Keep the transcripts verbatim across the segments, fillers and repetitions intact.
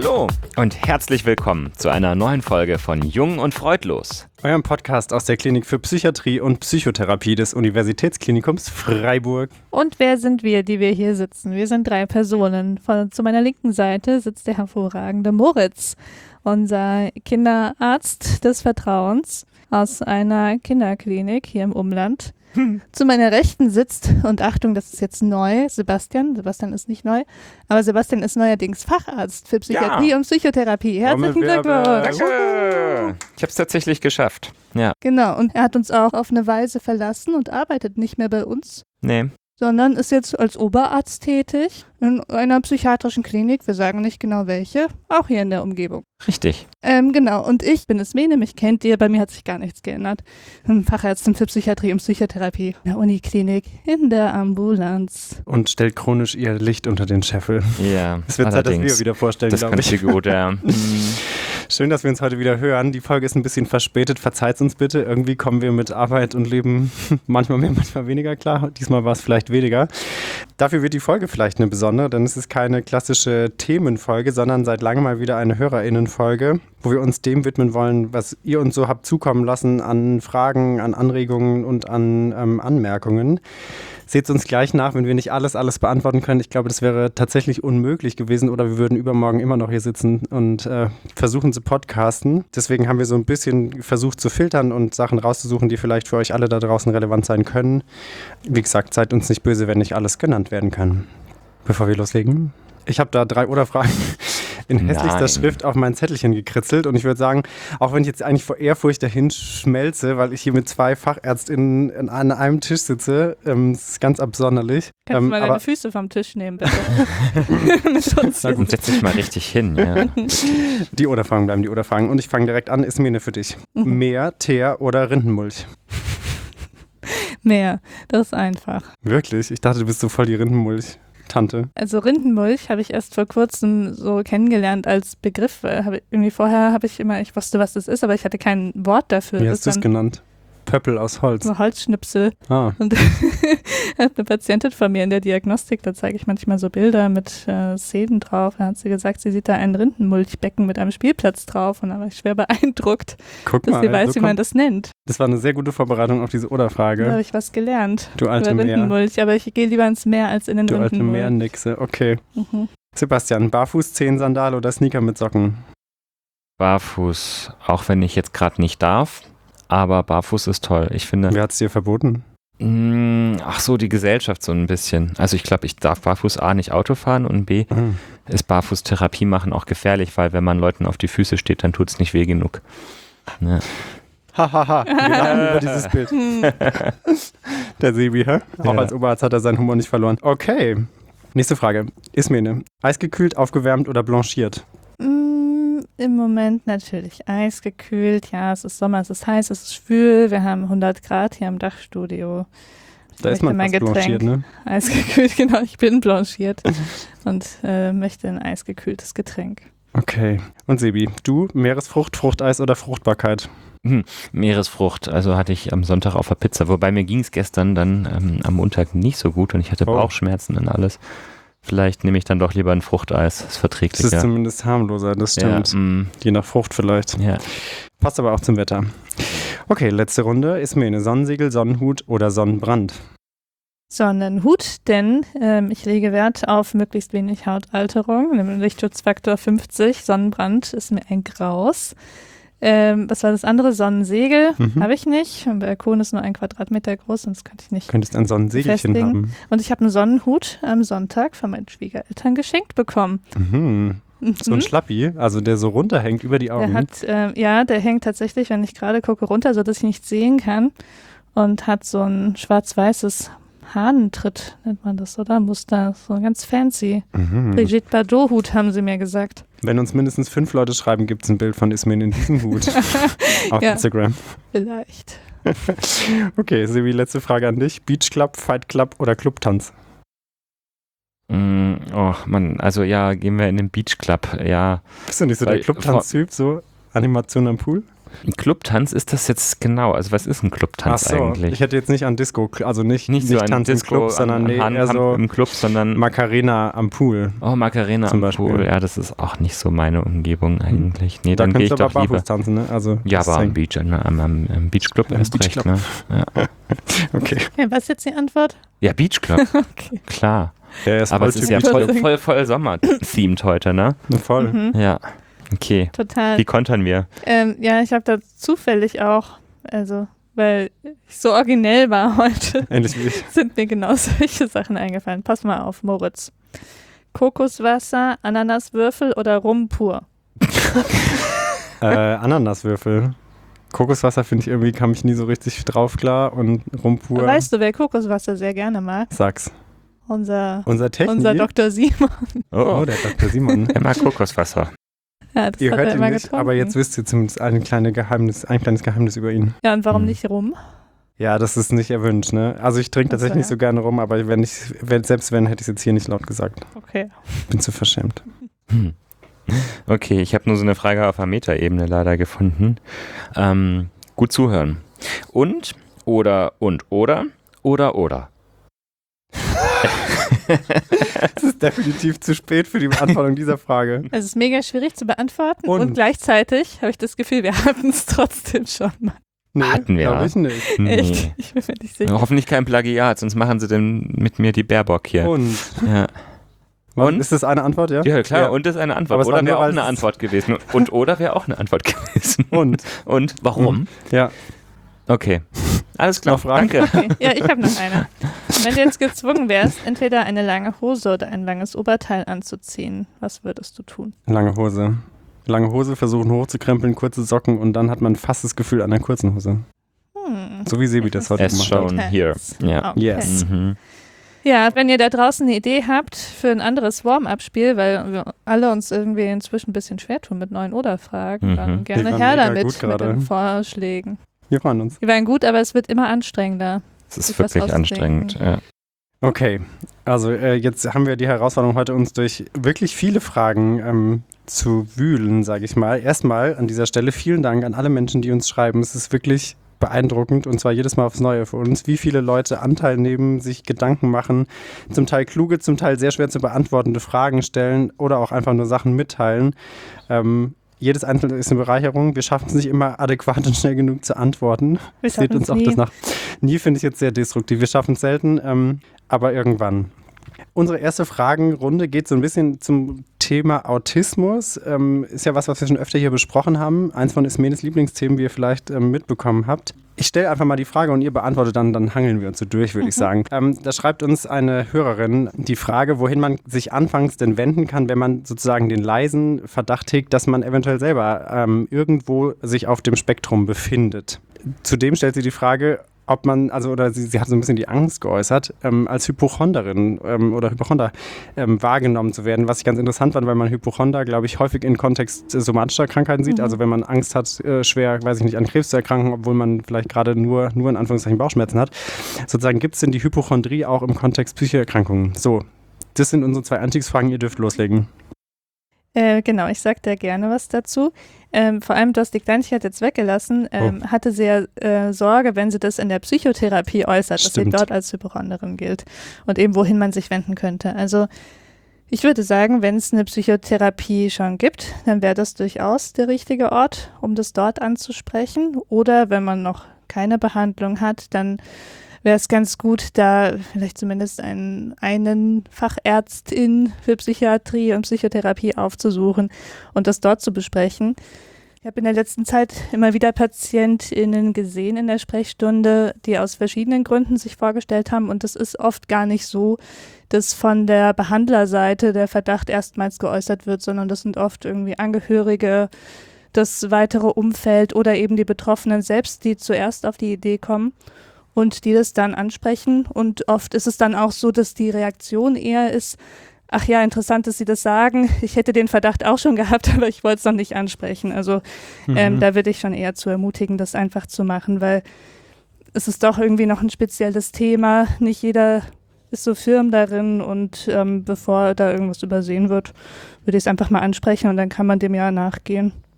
Hallo und herzlich willkommen zu einer neuen Folge von Jung und Freudlos. Eurem Podcast aus der Klinik für Psychiatrie und Psychotherapie des Universitätsklinikums Freiburg. Und wer sind wir, die wir hier sitzen? Wir sind drei Personen. Von, zu meiner linken Seite sitzt der hervorragende Moritz, unser Kinderarzt des Vertrauens aus einer Kinderklinik hier im Umland. Hm. Zu meiner Rechten sitzt, und Achtung, das ist jetzt neu, Sebastian. Sebastian ist nicht neu, aber Sebastian ist neuerdings Facharzt für Psychiatrie ja. und Psychotherapie. Herzlichen Glückwunsch. Danke. Ich habe es tatsächlich geschafft. Ja. Genau, und er hat uns auch auf eine Weise verlassen und arbeitet nicht mehr bei uns. Nee. Sondern ist jetzt als Oberarzt tätig in einer psychiatrischen Klinik, wir sagen nicht genau welche, auch hier in der Umgebung. Richtig. Ähm, genau, und ich bin Esmene, mich kennt ihr, bei mir hat sich gar nichts geändert. Fachärztin für Psychiatrie und Psychotherapie in der Uniklinik, in der Ambulanz. Und stellt chronisch ihr Licht unter den Scheffel. Ja, es wird Zeit, dass wir wieder vorstellen, glaube ich. Das kann ich gut, ja. Schön, dass wir uns heute wieder hören. Die Folge ist ein bisschen verspätet, verzeiht uns bitte. Irgendwie kommen wir mit Arbeit und Leben manchmal mehr, manchmal weniger klar. Diesmal war es vielleicht weniger. Dafür wird die Folge vielleicht eine besondere, denn es ist keine klassische Themenfolge, sondern seit langem mal wieder eine HörerInnen-Folge, wo wir uns dem widmen wollen, was ihr uns so habt zukommen lassen an Fragen, an Anregungen und an ähm, Anmerkungen. Seht uns gleich nach, wenn wir nicht alles, alles beantworten können. Ich glaube, das wäre tatsächlich unmöglich gewesen oder wir würden übermorgen immer noch hier sitzen und äh, versuchen zu podcasten. Deswegen haben wir so ein bisschen versucht zu filtern und Sachen rauszusuchen, die vielleicht für euch alle da draußen relevant sein können. Wie gesagt, seid uns nicht böse, wenn nicht alles genannt werden kann. Bevor wir loslegen, ich habe da drei Oder-Fragen in hässlichster Nein. Schrift auf mein Zettelchen gekritzelt und ich würde sagen, auch wenn ich jetzt eigentlich vor Ehrfurcht dahin schmelze, weil ich hier mit zwei FachärztInnen an einem Tisch sitze, ähm, das ist ganz absonderlich. Kannst ähm, du mal deine Füße vom Tisch nehmen, bitte? Na gut, setz dich mal richtig hin. Ja. Die Oder-Fragen bleiben die Oder-Fragen und ich fange direkt an, Esmene für dich. Mhm. Meer, Teer oder Rindenmulch? Meer, das ist einfach. Wirklich? Ich dachte, du bist so voll die Rindenmulch. Tante. Also Rindenmulch habe ich erst vor kurzem so kennengelernt als Begriff. Hab ich, irgendwie vorher habe ich immer, ich wusste, was das ist, aber ich hatte kein Wort dafür. Wie hast du es genannt? Pöppel aus Holz. So Holzschnipsel. Ah. Und eine Patientin von mir in der Diagnostik, da zeige ich manchmal so Bilder mit äh, Szenen drauf. Da hat sie gesagt, sie sieht da ein Rindenmulchbecken mit einem Spielplatz drauf und da war ich schwer beeindruckt, Guck dass mal, sie weiß, so wie man das nennt. Das war eine sehr gute Vorbereitung auf diese Oder-Frage. Da habe ich was gelernt. Du alte über Rindenmulch, Meer. aber ich gehe lieber ins Meer als in den du Rindenmulch. Du alte Meernixe, okay. Mhm. Sebastian, Barfuß, Zehensandal oder Sneaker mit Socken? Barfuß, auch wenn ich jetzt gerade nicht darf. Aber barfuß ist toll, ich finde. Wer hat es dir verboten? Mh, ach so, die Gesellschaft so ein bisschen. Also ich glaube, ich darf barfuß A nicht Auto fahren und B mhm. ist barfuß Therapie machen auch gefährlich, weil wenn man Leuten auf die Füße steht, dann tut es nicht weh genug. Ja. Hahaha, wir lachen über dieses Bild. Der Sebi, hä? Auch ja. Als Oberarzt hat er seinen Humor nicht verloren. Okay, nächste Frage. Ismene, eisgekühlt, aufgewärmt oder blanchiert? Im Moment natürlich eisgekühlt. Ja, es ist Sommer, es ist heiß, es ist schwül. Wir haben hundert Grad hier im Dachstudio. Ich da ist man mein fast Getränk blanchiert, ne? Eisgekühlt, genau. Ich bin blanchiert und äh, möchte ein eisgekühltes Getränk. Okay. Und Sebi, du, Meeresfrucht, Fruchteis oder Fruchtbarkeit? Hm, Meeresfrucht, also hatte ich am Sonntag auf der Pizza. Wobei mir ging es gestern dann ähm, am Montag nicht so gut und ich hatte oh. Bauchschmerzen und alles. Vielleicht nehme ich dann doch lieber ein Fruchteis. Das ist verträglicher. Das ist zumindest harmloser, das stimmt. Ja, mm. Je nach Frucht vielleicht. Ja. Passt aber auch zum Wetter. Okay, letzte Runde. Ismene, Sonnensegel, Sonnenhut oder Sonnenbrand? Sonnenhut, denn ähm, ich lege Wert auf möglichst wenig Hautalterung. Lichtschutzfaktor fünfzig. Sonnenbrand ist mir ein Graus. Ähm, was war das andere? Sonnensegel mhm. habe ich nicht. Mein Balkon ist nur ein Quadratmeter groß, sonst könnte ich nicht. Du könntest ein Sonnensegelchen festlegen. haben. Und ich habe einen Sonnenhut am Sonntag von meinen Schwiegereltern geschenkt bekommen. Mhm. Mhm. So ein Schlappi, also der so runterhängt über die Augen. Der hat, äh, ja, der hängt tatsächlich, wenn ich gerade gucke, runter, sodass ich nichts sehen kann. Und hat so ein schwarz-weißes Hahnentritt, nennt man das, oder? Muster, so ganz fancy. Mhm. Brigitte Bardot-Hut, haben sie mir gesagt. Wenn uns mindestens fünf Leute schreiben, gibt es ein Bild von Ismene in diesem Hut auf ja, Instagram. Vielleicht. Okay, Sebi, letzte Frage an dich. Beach Club, Fight Club oder Clubtanz? Mm, oh Mann, also ja, gehen wir in den Beach Club, ja. Bist du nicht so der Clubtanz-Typ, so? Animation am Pool? Ein Clubtanz ist das jetzt genau? Also was ist ein Clubtanz Ach so, eigentlich? ich hätte jetzt nicht an Disco, also nicht, Nicht so ein Tanz Disco im Club, sondern an, nee, an eher so im Club, sondern Macarena am Pool. oh, Macarena zum am Beispiel. Pool. Ja, das ist auch nicht so meine Umgebung eigentlich. Nee, Da dann gehe ich kannst du doch aber lieber. barfuß tanzen, ne? Also, Ja, das aber am hängt- Beach, ne, am, am, am Beachclub Am erst recht. Beachclub. Ne? Ja. Okay. Okay, was ist jetzt die Antwort? ja, Beachclub, Okay. klar. Der ist Aber voll es ist ja typisch. voll, voll, voll Sommer-themed heute, ne? voll. Mhm, Ja, okay. total. Wie kontern wir? Ähm, ja, ich habe da zufällig auch, also weil ich so originell war heute, Ähnlich wie ich. sind mir genau solche Sachen eingefallen. Pass mal auf, Moritz. Kokoswasser, Ananaswürfel oder Rum pur? Äh, Ananaswürfel. Kokoswasser finde ich irgendwie, kam ich nie so richtig drauf klar und Rumpur. Weißt du, wer Kokoswasser sehr gerne mag? Sag's. Unser, Unser Technik. unser Doktor Simon. Oh, Oh, der Doktor Simon. er mag Kokoswasser. Ja, das Ihr hat hört er ihn immer nicht, getrunken. aber jetzt wisst ihr zumindest ein, kleine Geheimnis, ein kleines Geheimnis über ihn. Ja, und warum Hm. nicht Rum? Ja, das ist nicht erwünscht, ne? Also ich trinke Ach so, tatsächlich nicht ja. so gerne rum, aber wenn ich, wenn, selbst wenn, hätte ich es jetzt hier nicht laut gesagt. Okay. Bin zu verschämt. Hm. Okay, ich habe nur so eine Frage auf der Metaebene leider gefunden. Ähm, gut zuhören. Und, oder, und, oder, oder, oder. Es ist definitiv zu spät für die Beantwortung dieser Frage. Es ist mega schwierig zu beantworten und, Und? gleichzeitig habe ich das Gefühl, wir hatten es trotzdem schon mal. Nee, Hatten wir. Glaube ich nicht. Echt? Ich bin mir nicht sicher. Hoffentlich kein Plagiat, sonst machen sie denn mit mir die Baerbock hier. Und? Ja. Und? Und? Ist das eine Antwort, ja? Ja, klar, und das ist eine Antwort. Aber es war Oder mehr, wäre auch weil eine es- Antwort gewesen. Und oder wäre auch eine Antwort gewesen. Und? Und warum? Ja. Okay. Alles klar. Noch Fragen? Danke. Okay. Ja, ich habe noch eine. Wenn du jetzt gezwungen wärst, entweder eine lange Hose oder ein langes Oberteil anzuziehen, was würdest du tun? Lange Hose. Lange Hose, versuchen hochzukrempeln, kurze Socken und dann hat man fast das Gefühl an der kurzen Hose. Hm. So wie Sebi das heute As gemacht hat. shown here. Ja. Okay. Yes. Mhm. Ja, wenn ihr da draußen eine Idee habt für ein anderes Warm-up-Spiel, weil wir alle uns irgendwie inzwischen ein bisschen schwer tun mit neuen Oder-Fragen, Mhm. dann Die gerne waren her mega damit gut mit gerade. den Vorschlägen. Wir freuen uns. Die waren gut, aber es wird immer anstrengender. Es ist Sich was wirklich auszudenken. anstrengend. Ja. Okay, also äh, jetzt haben wir die Herausforderung heute, uns durch wirklich viele Fragen ähm, zu wühlen, sage ich mal. Erstmal an dieser Stelle vielen Dank an alle Menschen, die uns schreiben. Es ist wirklich beeindruckend und zwar jedes Mal aufs Neue für uns, wie viele Leute Anteil nehmen, sich Gedanken machen, zum Teil kluge, zum Teil sehr schwer zu beantwortende Fragen stellen oder auch einfach nur Sachen mitteilen. Ähm, jedes Einzelne ist eine Bereicherung. Wir schaffen es nicht immer adäquat und schnell genug zu antworten. Wir Seht schaffen uns es auch nie. das nach. Nie finde ich jetzt sehr destruktiv. Wir schaffen es selten, ähm, aber irgendwann. Unsere erste Fragenrunde geht so ein bisschen zum Thema Autismus. Ähm, ist ja was, was wir schon öfter hier besprochen haben. Eins von Ismenes Lieblingsthemen, wie ihr vielleicht ähm, mitbekommen habt. Ich stelle einfach mal die Frage und ihr beantwortet dann, dann hangeln wir uns so durch, würde ich sagen. Ähm, da schreibt uns eine Hörerin die Frage, wohin man sich anfangs denn wenden kann, wenn man sozusagen den leisen Verdacht hegt, dass man eventuell selber ähm, irgendwo sich auf dem Spektrum befindet. Zudem stellt sie die Frage, ob man, also oder sie, sie hat so ein bisschen die Angst geäußert, ähm, als Hypochonderin ähm, oder Hypochonder ähm, wahrgenommen zu werden, was ich ganz interessant fand, weil man Hypochonder, glaube ich, häufig in Kontext äh, somatischer Krankheiten sieht. Mhm. Also wenn man Angst hat, äh, schwer, weiß ich nicht, an Krebs zu erkranken, obwohl man vielleicht gerade nur, nur in Anführungszeichen Bauchschmerzen hat. Sozusagen gibt es denn die Hypochondrie auch im Kontext psychischer Erkrankungen? So, das sind unsere zwei Einstiegsfragen, ihr dürft loslegen. Äh, genau, ich sag da gerne was dazu. Ähm, vor allem, du hast die Kleinigkeit jetzt weggelassen, ähm, hatte sie ja äh, Sorge, wenn sie das in der Psychotherapie äußert, dass sie Stimmt. dort als Hypochonderin gilt und eben wohin man sich wenden könnte. Also ich würde sagen, wenn es eine Psychotherapie schon gibt, dann wäre das durchaus der richtige Ort, um das dort anzusprechen. Oder wenn man noch keine Behandlung hat, dann wäre es ganz gut, da vielleicht zumindest einen, einen Fachärztin für Psychiatrie und Psychotherapie aufzusuchen und das dort zu besprechen. Ich habe in der letzten Zeit immer wieder PatientInnen gesehen in der Sprechstunde, die aus verschiedenen Gründen sich vorgestellt haben und es ist oft gar nicht so, dass von der Behandlerseite der Verdacht erstmals geäußert wird, sondern das sind oft irgendwie Angehörige, das weitere Umfeld oder eben die Betroffenen selbst, die zuerst auf die Idee kommen und die das dann ansprechen. Und oft ist es dann auch so, dass die Reaktion eher ist, ach ja, interessant, dass Sie das sagen. Ich hätte den Verdacht auch schon gehabt, aber ich wollte es noch nicht ansprechen. Also ähm, Mhm. da würde ich schon eher zu ermutigen, das einfach zu machen, weil es ist doch irgendwie noch ein spezielles Thema. Nicht jeder ist so firm darin und ähm, bevor da irgendwas übersehen wird, würde ich es einfach mal ansprechen und dann kann man dem ja nachgehen.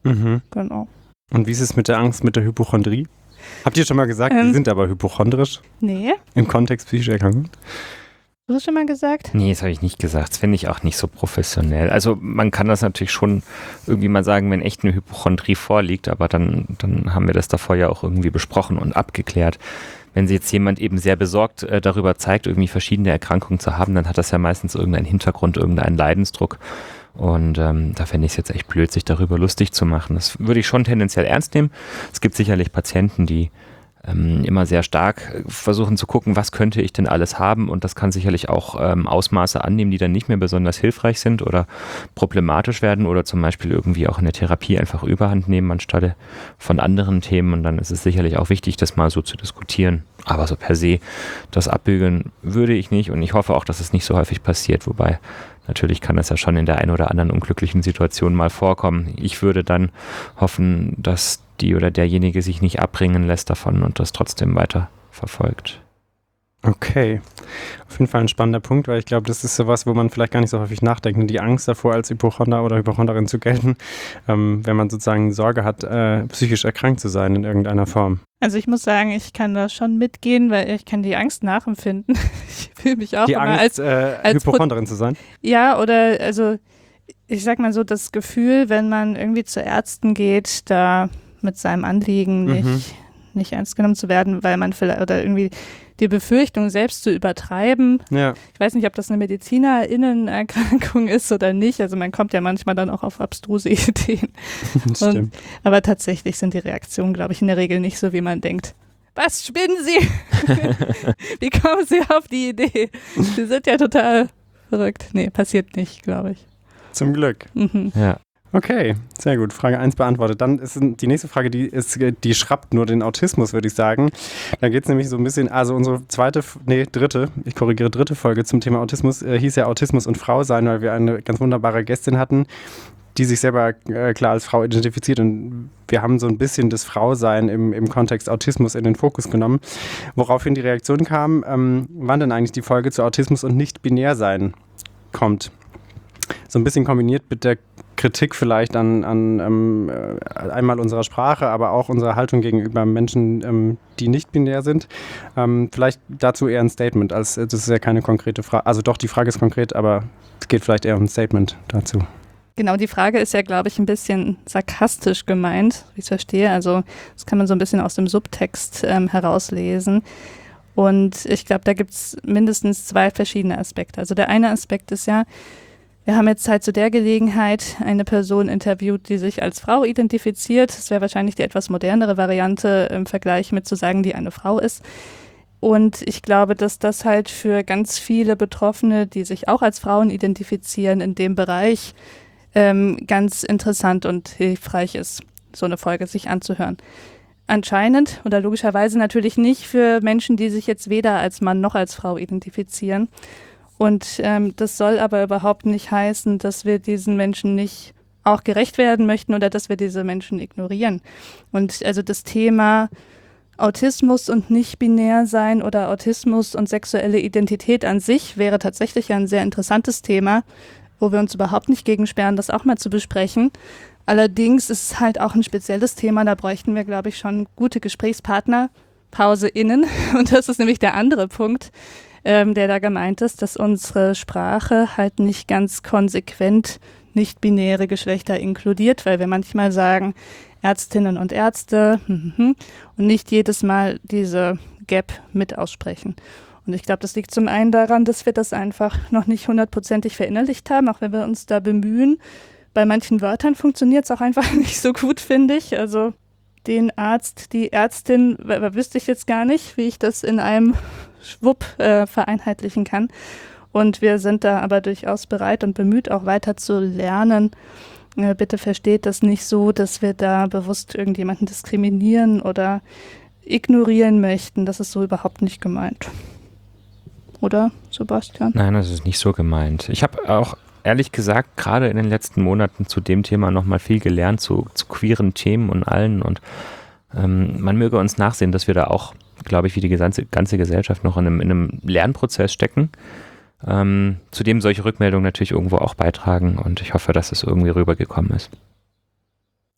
Mhm. Genau. Und wie ist es mit der Angst, mit der Hypochondrie? Habt ihr schon mal gesagt, Ähm, die sind aber hypochondrisch Nee, im Kontext psychischer Erkrankung? hast du das schon mal gesagt? Nee, das habe ich nicht gesagt. Das finde ich auch nicht so professionell. Also man kann das natürlich schon irgendwie mal sagen, wenn echt eine Hypochondrie vorliegt, aber dann, dann haben wir das davor ja auch irgendwie besprochen und abgeklärt. Wenn sich jetzt jemand eben sehr besorgt äh, darüber zeigt, irgendwie verschiedene Erkrankungen zu haben, dann hat das ja meistens irgendeinen Hintergrund, irgendeinen Leidensdruck. Und ähm, da fände ich es jetzt echt blöd, sich darüber lustig zu machen. Das würde ich schon tendenziell ernst nehmen. Es gibt sicherlich Patienten, die ähm, immer sehr stark versuchen zu gucken, was könnte ich denn alles haben, und das kann sicherlich auch ähm, Ausmaße annehmen, die dann nicht mehr besonders hilfreich sind oder problematisch werden oder zum Beispiel irgendwie auch in der Therapie einfach Überhand nehmen anstelle von anderen Themen, und dann ist es sicherlich auch wichtig, das mal so zu diskutieren. Aber so per se, das abbügeln würde ich nicht, und ich hoffe auch, dass es nicht so häufig passiert, wobei natürlich kann das ja schon in der einen oder anderen unglücklichen Situation mal vorkommen. Ich würde dann hoffen, dass die oder derjenige sich nicht abbringen lässt davon und das trotzdem weiter verfolgt. Okay, auf jeden Fall ein spannender Punkt, weil ich glaube, das ist sowas, wo man vielleicht gar nicht so häufig nachdenkt. Die Angst davor, als Hypochonder oder Hypochonderin zu gelten, ähm, wenn man sozusagen Sorge hat, äh, psychisch erkrankt zu sein in irgendeiner Form. Also ich muss sagen, ich kann da schon mitgehen, weil ich kann die Angst nachempfinden. Ich fühle mich auch Die immer Angst, als, äh, als Hypochonderin zu sein? Ja, oder also ich sag mal so, das Gefühl, wenn man irgendwie zu Ärzten geht, da mit seinem Anliegen nicht, Mhm. nicht ernst genommen zu werden, weil man vielleicht, oder irgendwie die Befürchtung selbst zu übertreiben. Ja. Ich weiß nicht, ob das eine MedizinerInnenerkrankung ist oder nicht. Also man kommt ja manchmal dann auch auf abstruse Ideen. Das stimmt. Und, aber tatsächlich sind die Reaktionen, glaube ich, in der Regel nicht so, wie man denkt. Was, spinnen Sie? Wie kommen Sie auf die Idee? Sie sind ja total verrückt. Nee, passiert nicht, glaube ich. Zum Glück. Mhm. Ja. Okay, sehr gut. Frage eins beantwortet. Dann ist die nächste Frage, die ist, die schrappt nur den Autismus, würde ich sagen. Da geht es nämlich so ein bisschen, also unsere zweite, nee, dritte, ich korrigiere, dritte Folge zum Thema Autismus äh, hieß ja Autismus und Frau sein, weil wir eine ganz wunderbare Gästin hatten, die sich selber äh, klar als Frau identifiziert, und wir haben so ein bisschen das Frausein im, im Kontext Autismus in den Fokus genommen, woraufhin die Reaktion kam, ähm, wann denn eigentlich die Folge zu Autismus und Nicht-Binär-Sein kommt. So ein bisschen kombiniert mit der Kritik vielleicht an, an ähm, einmal unserer Sprache, aber auch unserer Haltung gegenüber Menschen, ähm, die nicht binär sind. Ähm, vielleicht dazu eher ein Statement, als das ist ja keine konkrete Frage. Also doch, die Frage ist konkret, aber es geht vielleicht eher um ein Statement dazu. Genau, die Frage ist ja, glaube ich, ein bisschen sarkastisch gemeint, wie ich es verstehe. Also das kann man so ein bisschen aus dem Subtext ähm, herauslesen. Und ich glaube, da gibt es mindestens zwei verschiedene Aspekte. Also der eine Aspekt ist ja, wir haben jetzt halt zu der Gelegenheit eine Person interviewt, die sich als Frau identifiziert. Das wäre wahrscheinlich die etwas modernere Variante im Vergleich mit zu sagen, die eine Frau ist. Und ich glaube, dass das halt für ganz viele Betroffene, die sich auch als Frauen identifizieren, in dem Bereich ähm, ganz interessant und hilfreich ist, so eine Folge sich anzuhören. Anscheinend oder logischerweise natürlich nicht für Menschen, die sich jetzt weder als Mann noch als Frau identifizieren. Und ähm, das soll aber überhaupt nicht heißen, dass wir diesen Menschen nicht auch gerecht werden möchten oder dass wir diese Menschen ignorieren. Und also das Thema Autismus und nicht-binär sein oder Autismus und sexuelle Identität an sich wäre tatsächlich ein sehr interessantes Thema, wo wir uns überhaupt nicht gegensperren, das auch mal zu besprechen. Allerdings ist es halt auch ein spezielles Thema, da bräuchten wir, glaube ich, schon gute Gesprächspartner, PauseInnen. Und das ist nämlich der andere Punkt, ähm, der da gemeint ist, dass unsere Sprache halt nicht ganz konsequent nicht-binäre Geschlechter inkludiert, weil wir manchmal sagen Ärztinnen und Ärzte und nicht jedes Mal diese Gap mit aussprechen. Und ich glaube, das liegt zum einen daran, dass wir das einfach noch nicht hundertprozentig verinnerlicht haben, auch wenn wir uns da bemühen. Bei manchen Wörtern funktioniert es auch einfach nicht so gut, finde ich. Also den Arzt, die Ärztin, wüsste ich jetzt gar nicht, wie ich das in einem Schwupp äh, vereinheitlichen kann. Und wir sind da aber durchaus bereit und bemüht, auch weiter zu lernen. Äh, bitte versteht das nicht so, dass wir da bewusst irgendjemanden diskriminieren oder ignorieren möchten. Das ist so überhaupt nicht gemeint. Oder, Sebastian? Nein, das ist nicht so gemeint. Ich habe auch ehrlich gesagt gerade in den letzten Monaten zu dem Thema nochmal viel gelernt, zu, zu queeren Themen und allen. Und ähm, man möge uns nachsehen, dass wir da auch, glaube ich, wie die ganze, ganze Gesellschaft noch in einem, in einem Lernprozess stecken, ähm, zu dem solche Rückmeldungen natürlich irgendwo auch beitragen. Und ich hoffe, dass es irgendwie rübergekommen ist.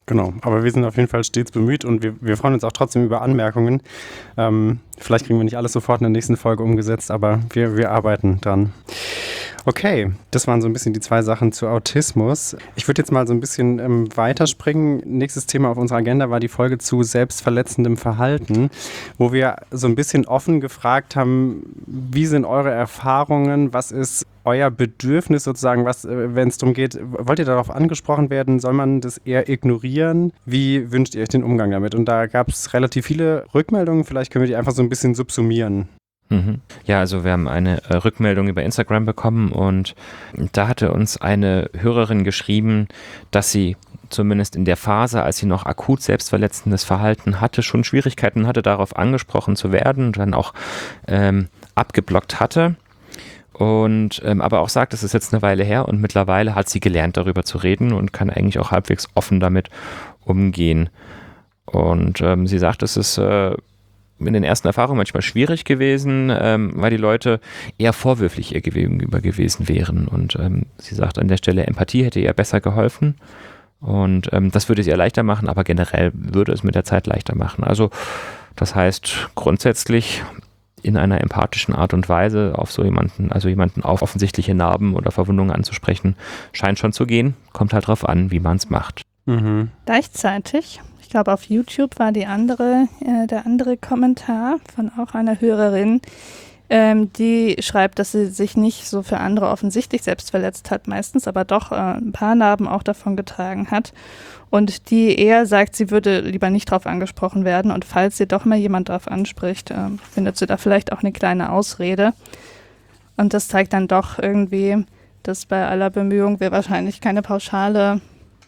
Genau, aber wir sind auf jeden Fall stets bemüht und wir, wir freuen uns auch trotzdem über Anmerkungen. Ähm, vielleicht kriegen wir nicht alles sofort in der nächsten Folge umgesetzt, aber wir, wir arbeiten dran. Okay, das waren so ein bisschen die zwei Sachen zu Autismus. Ich würde jetzt mal so ein bisschen ähm, weiterspringen. Nächstes Thema auf unserer Agenda war die Folge zu selbstverletzendem Verhalten, wo wir so ein bisschen offen gefragt haben, wie sind eure Erfahrungen, was ist euer Bedürfnis sozusagen, was, äh, wenn es darum geht, wollt ihr darauf angesprochen werden, soll man das eher ignorieren? Wie wünscht ihr euch den Umgang damit? Und da gab es relativ viele Rückmeldungen, vielleicht können wir die einfach so ein bisschen subsumieren. Mhm. Ja, also wir haben eine äh, Rückmeldung über Instagram bekommen und da hatte uns eine Hörerin geschrieben, dass sie zumindest in der Phase, als sie noch akut selbstverletzendes Verhalten hatte, schon Schwierigkeiten hatte, darauf angesprochen zu werden und dann auch ähm, abgeblockt hatte. Und ähm, aber auch sagt, es ist jetzt eine Weile her und mittlerweile hat sie gelernt, darüber zu reden und kann eigentlich auch halbwegs offen damit umgehen. Und ähm, sie sagt, es ist äh, in den ersten Erfahrungen manchmal schwierig gewesen, ähm, weil die Leute eher vorwürflich ihr gegenüber gewesen wären. Und ähm, sie sagt an der Stelle, Empathie hätte ihr besser geholfen. Und ähm, das würde es ihr leichter machen, aber generell würde es mit der Zeit leichter machen. Also das heißt grundsätzlich in einer empathischen Art und Weise auf so jemanden, also jemanden auf offensichtliche Narben oder Verwundungen anzusprechen, scheint schon zu gehen. Kommt halt drauf an, wie man es macht. Mhm. Gleichzeitig, ich glaube auf YouTube war die andere, äh, der andere Kommentar von auch einer Hörerin, ähm, die schreibt, dass sie sich nicht so für andere offensichtlich selbst verletzt hat, meistens aber doch äh, ein paar Narben auch davon getragen hat. Und die eher sagt, sie würde lieber nicht drauf angesprochen werden. Und falls sie doch mal jemand drauf anspricht, äh, findet sie da vielleicht auch eine kleine Ausrede. Und das zeigt dann doch irgendwie, dass bei aller Bemühung wir wahrscheinlich keine pauschale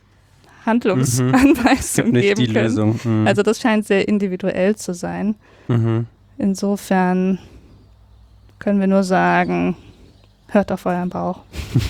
Handlungsanweisung mhm. nicht geben die können. Lösung. Mhm. Also das scheint sehr individuell zu sein. Mhm. Insofern können wir nur sagen, hört auf euren Bauch.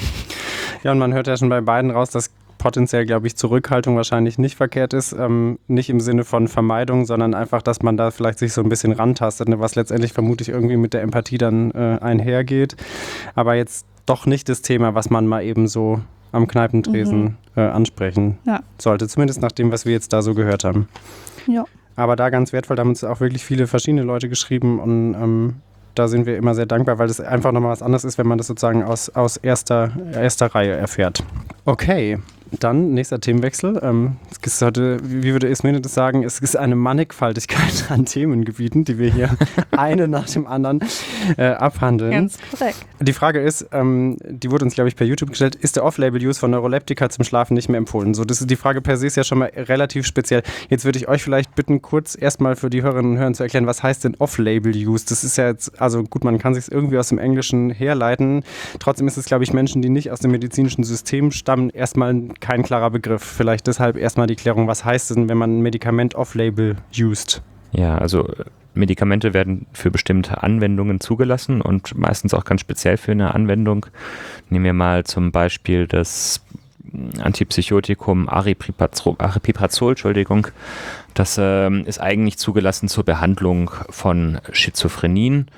Ja, und man hört ja schon bei beiden raus, dass potenziell, glaube ich, Zurückhaltung wahrscheinlich nicht verkehrt ist. Ähm, nicht im Sinne von Vermeidung, sondern einfach, dass man da vielleicht sich so ein bisschen rantastet, ne, was letztendlich vermutlich irgendwie mit der Empathie dann äh, einhergeht. Aber jetzt doch nicht das Thema, was man mal eben so am Kneipentresen mhm. äh, ansprechen ja. sollte. Zumindest nach dem, was wir jetzt da so gehört haben. Ja. Aber da ganz wertvoll, da haben uns auch wirklich viele verschiedene Leute geschrieben und ähm, da sind wir immer sehr dankbar, weil das einfach nochmal was anderes ist, wenn man das sozusagen aus, aus erster, erster Reihe erfährt. Okay, dann nächster Themenwechsel. Ähm, es ist heute, wie würde Ismene das sagen, es ist eine Mannigfaltigkeit an Themengebieten, die wir hier eine nach dem anderen äh, abhandeln. Ganz korrekt. Die Frage ist, ähm, die wurde uns, glaube ich, per YouTube gestellt, ist der Off-Label-Use von Neuroleptika zum Schlafen nicht mehr empfohlen? So, das ist die Frage per se ist ja schon mal relativ speziell. Jetzt würde ich euch vielleicht bitten, kurz erstmal für die Hörerinnen und Hörer zu erklären, was heißt denn Off-Label-Use? Das ist ja jetzt, also gut, man kann sich es irgendwie aus dem Englischen herleiten. Trotzdem ist es, glaube ich, Menschen, die nicht aus dem medizinischen System stammen, erstmal kein klarer Begriff. Vielleicht deshalb erstmal die Klärung, was heißt denn, wenn man ein Medikament off-label used? Ja, also Medikamente werden für bestimmte Anwendungen zugelassen und meistens auch ganz speziell für eine Anwendung. Nehmen wir mal zum Beispiel das Antipsychotikum Aripiprazol, Aripiprazol, Entschuldigung. Das ähm, ist eigentlich zugelassen zur Behandlung von Schizophrenien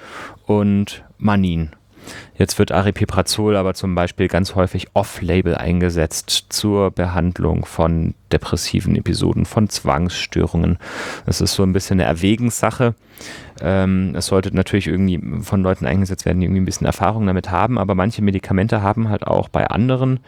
und Manien. Jetzt wird Aripiprazol aber zum Beispiel ganz häufig off-label eingesetzt zur Behandlung von depressiven Episoden, von Zwangsstörungen. Das ist so ein bisschen eine Erwägenssache. Ähm, es sollte natürlich irgendwie von Leuten eingesetzt werden, die irgendwie ein bisschen Erfahrung damit haben, aber manche Medikamente haben halt auch bei anderen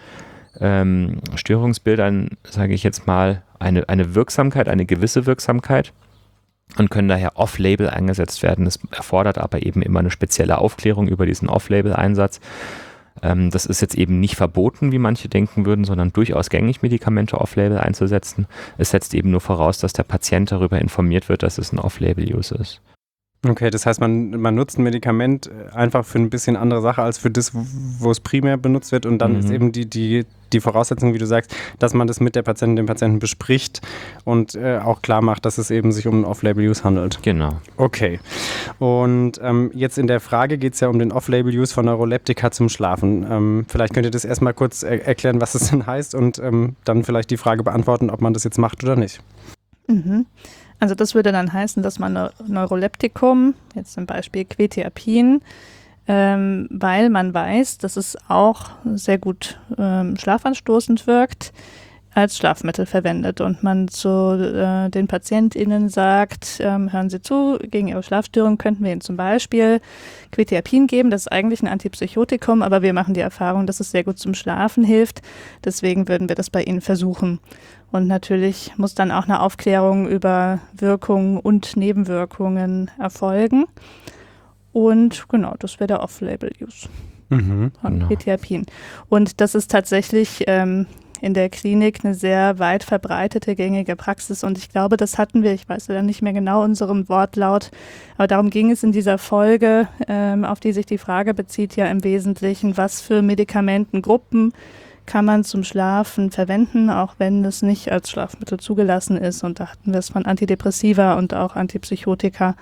ähm, Störungsbildern, sage ich jetzt mal, eine, eine Wirksamkeit, eine gewisse Wirksamkeit. Und können daher off-label eingesetzt werden. Das erfordert aber eben immer eine spezielle Aufklärung über diesen Off-Label-Einsatz. Ähm, das ist jetzt eben nicht verboten, wie manche denken würden, sondern durchaus gängig, Medikamente off-label einzusetzen. Es setzt eben nur voraus, dass der Patient darüber informiert wird, dass es ein Off-Label-Use ist. Okay, das heißt, man, man nutzt ein Medikament einfach für ein bisschen andere Sache als für das, wo es primär benutzt wird und dann mhm. ist eben die, die, die Voraussetzung, wie du sagst, dass man das mit der Patientin, dem Patienten bespricht und äh, auch klar macht, dass es eben sich um einen Off-Label-Use handelt. Genau. Okay. Und ähm, jetzt in der Frage geht es ja um den Off-Label-Use von Neuroleptika zum Schlafen. Ähm, vielleicht könnt ihr das erstmal kurz er- erklären, was das denn heißt und ähm, dann vielleicht die Frage beantworten, ob man das jetzt macht oder nicht. Mhm. Also das würde dann heißen, dass man Neuroleptikum, jetzt zum Beispiel Quetiapin, ähm, weil man weiß, dass es auch sehr gut ähm, schlafanstoßend wirkt, als Schlafmittel verwendet und man zu äh, den PatientInnen sagt, ähm, hören Sie zu, gegen Ihre Schlafstörung könnten wir Ihnen zum Beispiel Quetiapin geben. Das ist eigentlich ein Antipsychotikum, aber wir machen die Erfahrung, dass es sehr gut zum Schlafen hilft. Deswegen würden wir das bei Ihnen versuchen. Und natürlich muss dann auch eine Aufklärung über Wirkungen und Nebenwirkungen erfolgen. Und genau, das wäre der Off-Label-Use Mhm, von genau. Quetiapin. Und das ist tatsächlich ähm, in der Klinik eine sehr weit verbreitete, gängige Praxis. Und ich glaube, das hatten wir, ich weiß ja nicht mehr genau unseren Wortlaut, aber darum ging es in dieser Folge, ähm, auf die sich die Frage bezieht, ja im Wesentlichen, was für Medikamentengruppen kann man zum Schlafen verwenden, auch wenn es nicht als Schlafmittel zugelassen ist. Und da hatten wir es von Antidepressiva und auch Antipsychotika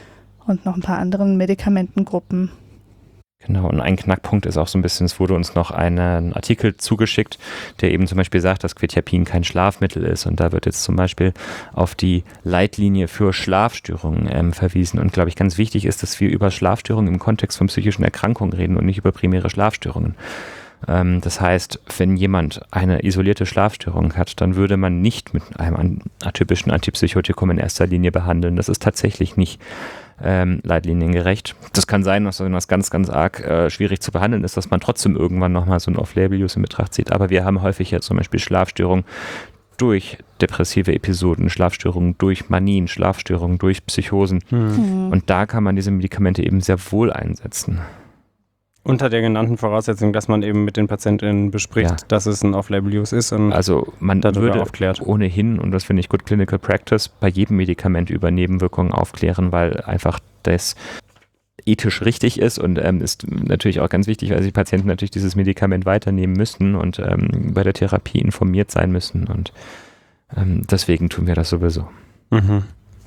und noch ein paar anderen Medikamentengruppen. Genau, und ein Knackpunkt ist auch so ein bisschen, es wurde uns noch einen Artikel zugeschickt, der eben zum Beispiel sagt, dass Quetiapin kein Schlafmittel ist. Und da wird jetzt zum Beispiel auf die Leitlinie für Schlafstörungen ähm, verwiesen. Und glaube ich, ganz wichtig ist, dass wir über Schlafstörungen im Kontext von psychischen Erkrankungen reden und nicht über primäre Schlafstörungen. Ähm, das heißt, wenn jemand eine isolierte Schlafstörung hat, dann würde man nicht mit einem atypischen Antipsychotikum in erster Linie behandeln. Das ist tatsächlich nicht Ähm, leitliniengerecht. Das kann sein, dass das ganz, ganz arg äh, schwierig zu behandeln ist, dass man trotzdem irgendwann nochmal so ein Off-Label-Use in Betracht zieht. Aber wir haben häufig ja zum Beispiel Schlafstörungen durch depressive Episoden, Schlafstörungen durch Manien, Schlafstörungen durch Psychosen. Mhm. Mhm. Und da kann man diese Medikamente eben sehr wohl einsetzen. Unter der genannten Voraussetzung, dass man eben mit den PatientInnen bespricht, Ja. dass es ein Off-Label-Use ist und Also man darüber würde aufklärt. ohnehin, und das finde ich Good Clinical Practice, bei jedem Medikament über Nebenwirkungen aufklären, weil einfach das ethisch richtig ist und ähm, ist natürlich auch ganz wichtig, weil die Patienten natürlich dieses Medikament weiternehmen müssen und ähm, bei der Therapie informiert sein müssen und ähm, deswegen tun wir das sowieso. Mhm.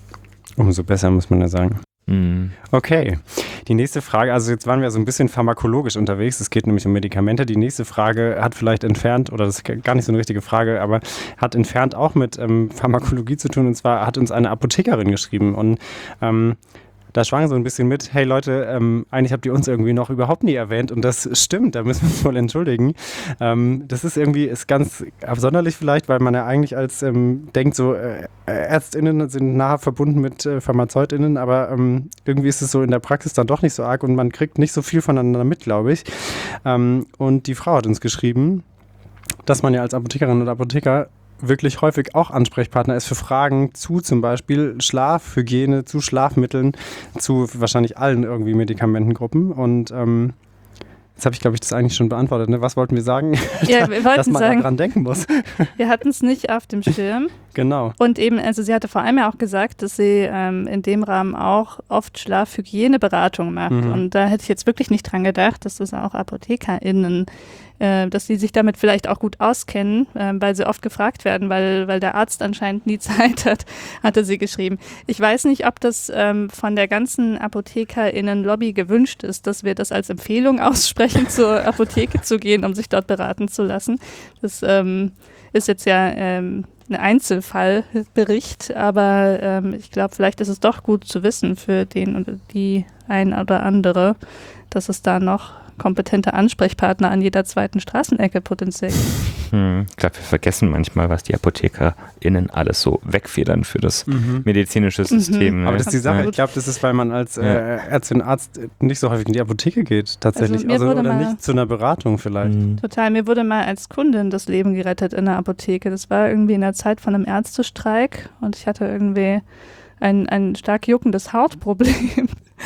Umso besser, muss man ja sagen. Mhm. Okay, die nächste Frage, also jetzt waren wir so ein bisschen pharmakologisch unterwegs, es geht nämlich um Medikamente. Die nächste Frage hat vielleicht entfernt, oder das ist gar nicht so eine richtige Frage, aber hat entfernt auch mit ähm, Pharmakologie zu tun, und zwar hat uns eine Apothekerin geschrieben und ähm, da schwang so ein bisschen mit, hey Leute, ähm, eigentlich habt ihr uns irgendwie noch überhaupt nie erwähnt und das stimmt, da müssen wir uns wohl entschuldigen. Ähm, das ist irgendwie, ist ganz absonderlich vielleicht, weil man ja eigentlich als ähm, denkt, so äh, ÄrztInnen sind nah verbunden mit äh, PharmazeutInnen, aber ähm, irgendwie ist es so in der Praxis dann doch nicht so arg und man kriegt nicht so viel voneinander mit, glaube ich. Ähm, und die Frau hat uns geschrieben, dass man ja als Apothekerin oder Apotheker wirklich häufig auch Ansprechpartner ist für Fragen zu zum Beispiel Schlafhygiene, zu Schlafmitteln, zu wahrscheinlich allen irgendwie Medikamentengruppen. Und ähm, jetzt habe ich, glaube ich, das eigentlich schon beantwortet. Ne? Was wollten wir sagen? Ja, wir Dass wollten man sagen, daran denken muss. wir hatten es nicht auf dem Schirm. Genau. Und eben, also sie hatte vor allem ja auch gesagt, dass sie ähm, in dem Rahmen auch oft Schlafhygieneberatung macht. Mhm. Und da hätte ich jetzt wirklich nicht dran gedacht, dass das auch ApothekerInnen, äh, dass sie sich damit vielleicht auch gut auskennen, äh, weil sie oft gefragt werden, weil, weil der Arzt anscheinend nie Zeit hat, hatte sie geschrieben. Ich weiß nicht, ob das ähm, von der ganzen ApothekerInnen-Lobby gewünscht ist, dass wir das als Empfehlung aussprechen, zur Apotheke zu gehen, um sich dort beraten zu lassen. Das ähm, ist jetzt ja ähm, ein Einzelfallbericht, aber ähm, ich glaube, vielleicht ist es doch gut zu wissen für den oder die ein oder andere, dass es da noch kompetente Ansprechpartner an jeder zweiten Straßenecke potenziell gibt. Hm. Ich glaube, wir vergessen manchmal, was die ApothekerInnen alles so wegfedern für das Mhm. medizinische System. Mhm. Ne? Aber das ist die Sache, Absolut. ich glaube, das ist, weil man als äh, Ärztin, Arzt nicht so häufig in die Apotheke geht, tatsächlich. Also mir Also, wurde oder mal- nicht zu einer Beratung vielleicht. Hm. Total. Mir wurde mal als Kundin das Leben gerettet in der Apotheke. Das war irgendwie in der Zeit von einem Ärztestreik und ich hatte irgendwie ein, ein stark juckendes Hautproblem.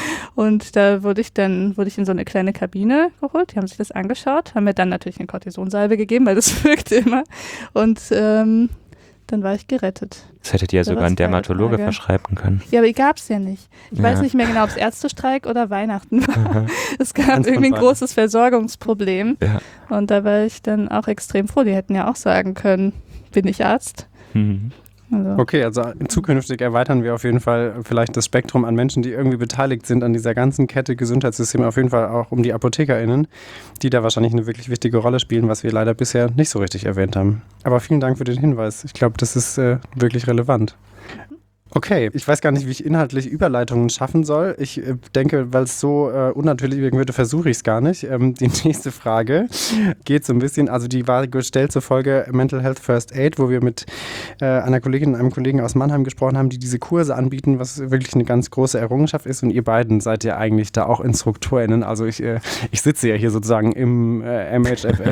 Und da wurde ich dann wurde ich in so eine kleine Kabine geholt. Die haben sich das angeschaut, haben mir dann natürlich eine Kortisonsalbe gegeben, weil das wirkt immer. Und ähm, dann war ich gerettet. Das hättet ihr ja Da sogar war's ein keine Dermatologe Frage. verschreiben können. Ja, aber die gab es ja nicht. Ich Ja. weiß nicht mehr genau, ob es Ärztestreik oder Weihnachten war. Aha. Es gab Eins von irgendwie ein beiden. großes Versorgungsproblem. Ja. Und da war ich dann auch extrem froh. Die hätten ja auch sagen können, bin ich Arzt? Hm. Also, Okay, also zukünftig erweitern wir auf jeden Fall vielleicht das Spektrum an Menschen, die irgendwie beteiligt sind an dieser ganzen Kette Gesundheitssystem, auf jeden Fall auch um die ApothekerInnen, die da wahrscheinlich eine wirklich wichtige Rolle spielen, was wir leider bisher nicht so richtig erwähnt haben. Aber vielen Dank für den Hinweis. Ich glaube, das ist äh, wirklich relevant. Okay, ich weiß gar nicht, wie ich inhaltlich Überleitungen schaffen soll. Ich äh, denke, weil es so äh, unnatürlich wirken würde, versuche ich es gar nicht. Ähm, die nächste Frage geht so ein bisschen, also die war gestellt zur Folge Mental Health First Aid, wo wir mit äh, einer Kollegin und einem Kollegen aus Mannheim gesprochen haben, die diese Kurse anbieten, was wirklich eine ganz große Errungenschaft ist. Und ihr beiden seid ja eigentlich da auch InstruktorInnen. Also ich, äh, ich sitze ja hier sozusagen im äh, M H F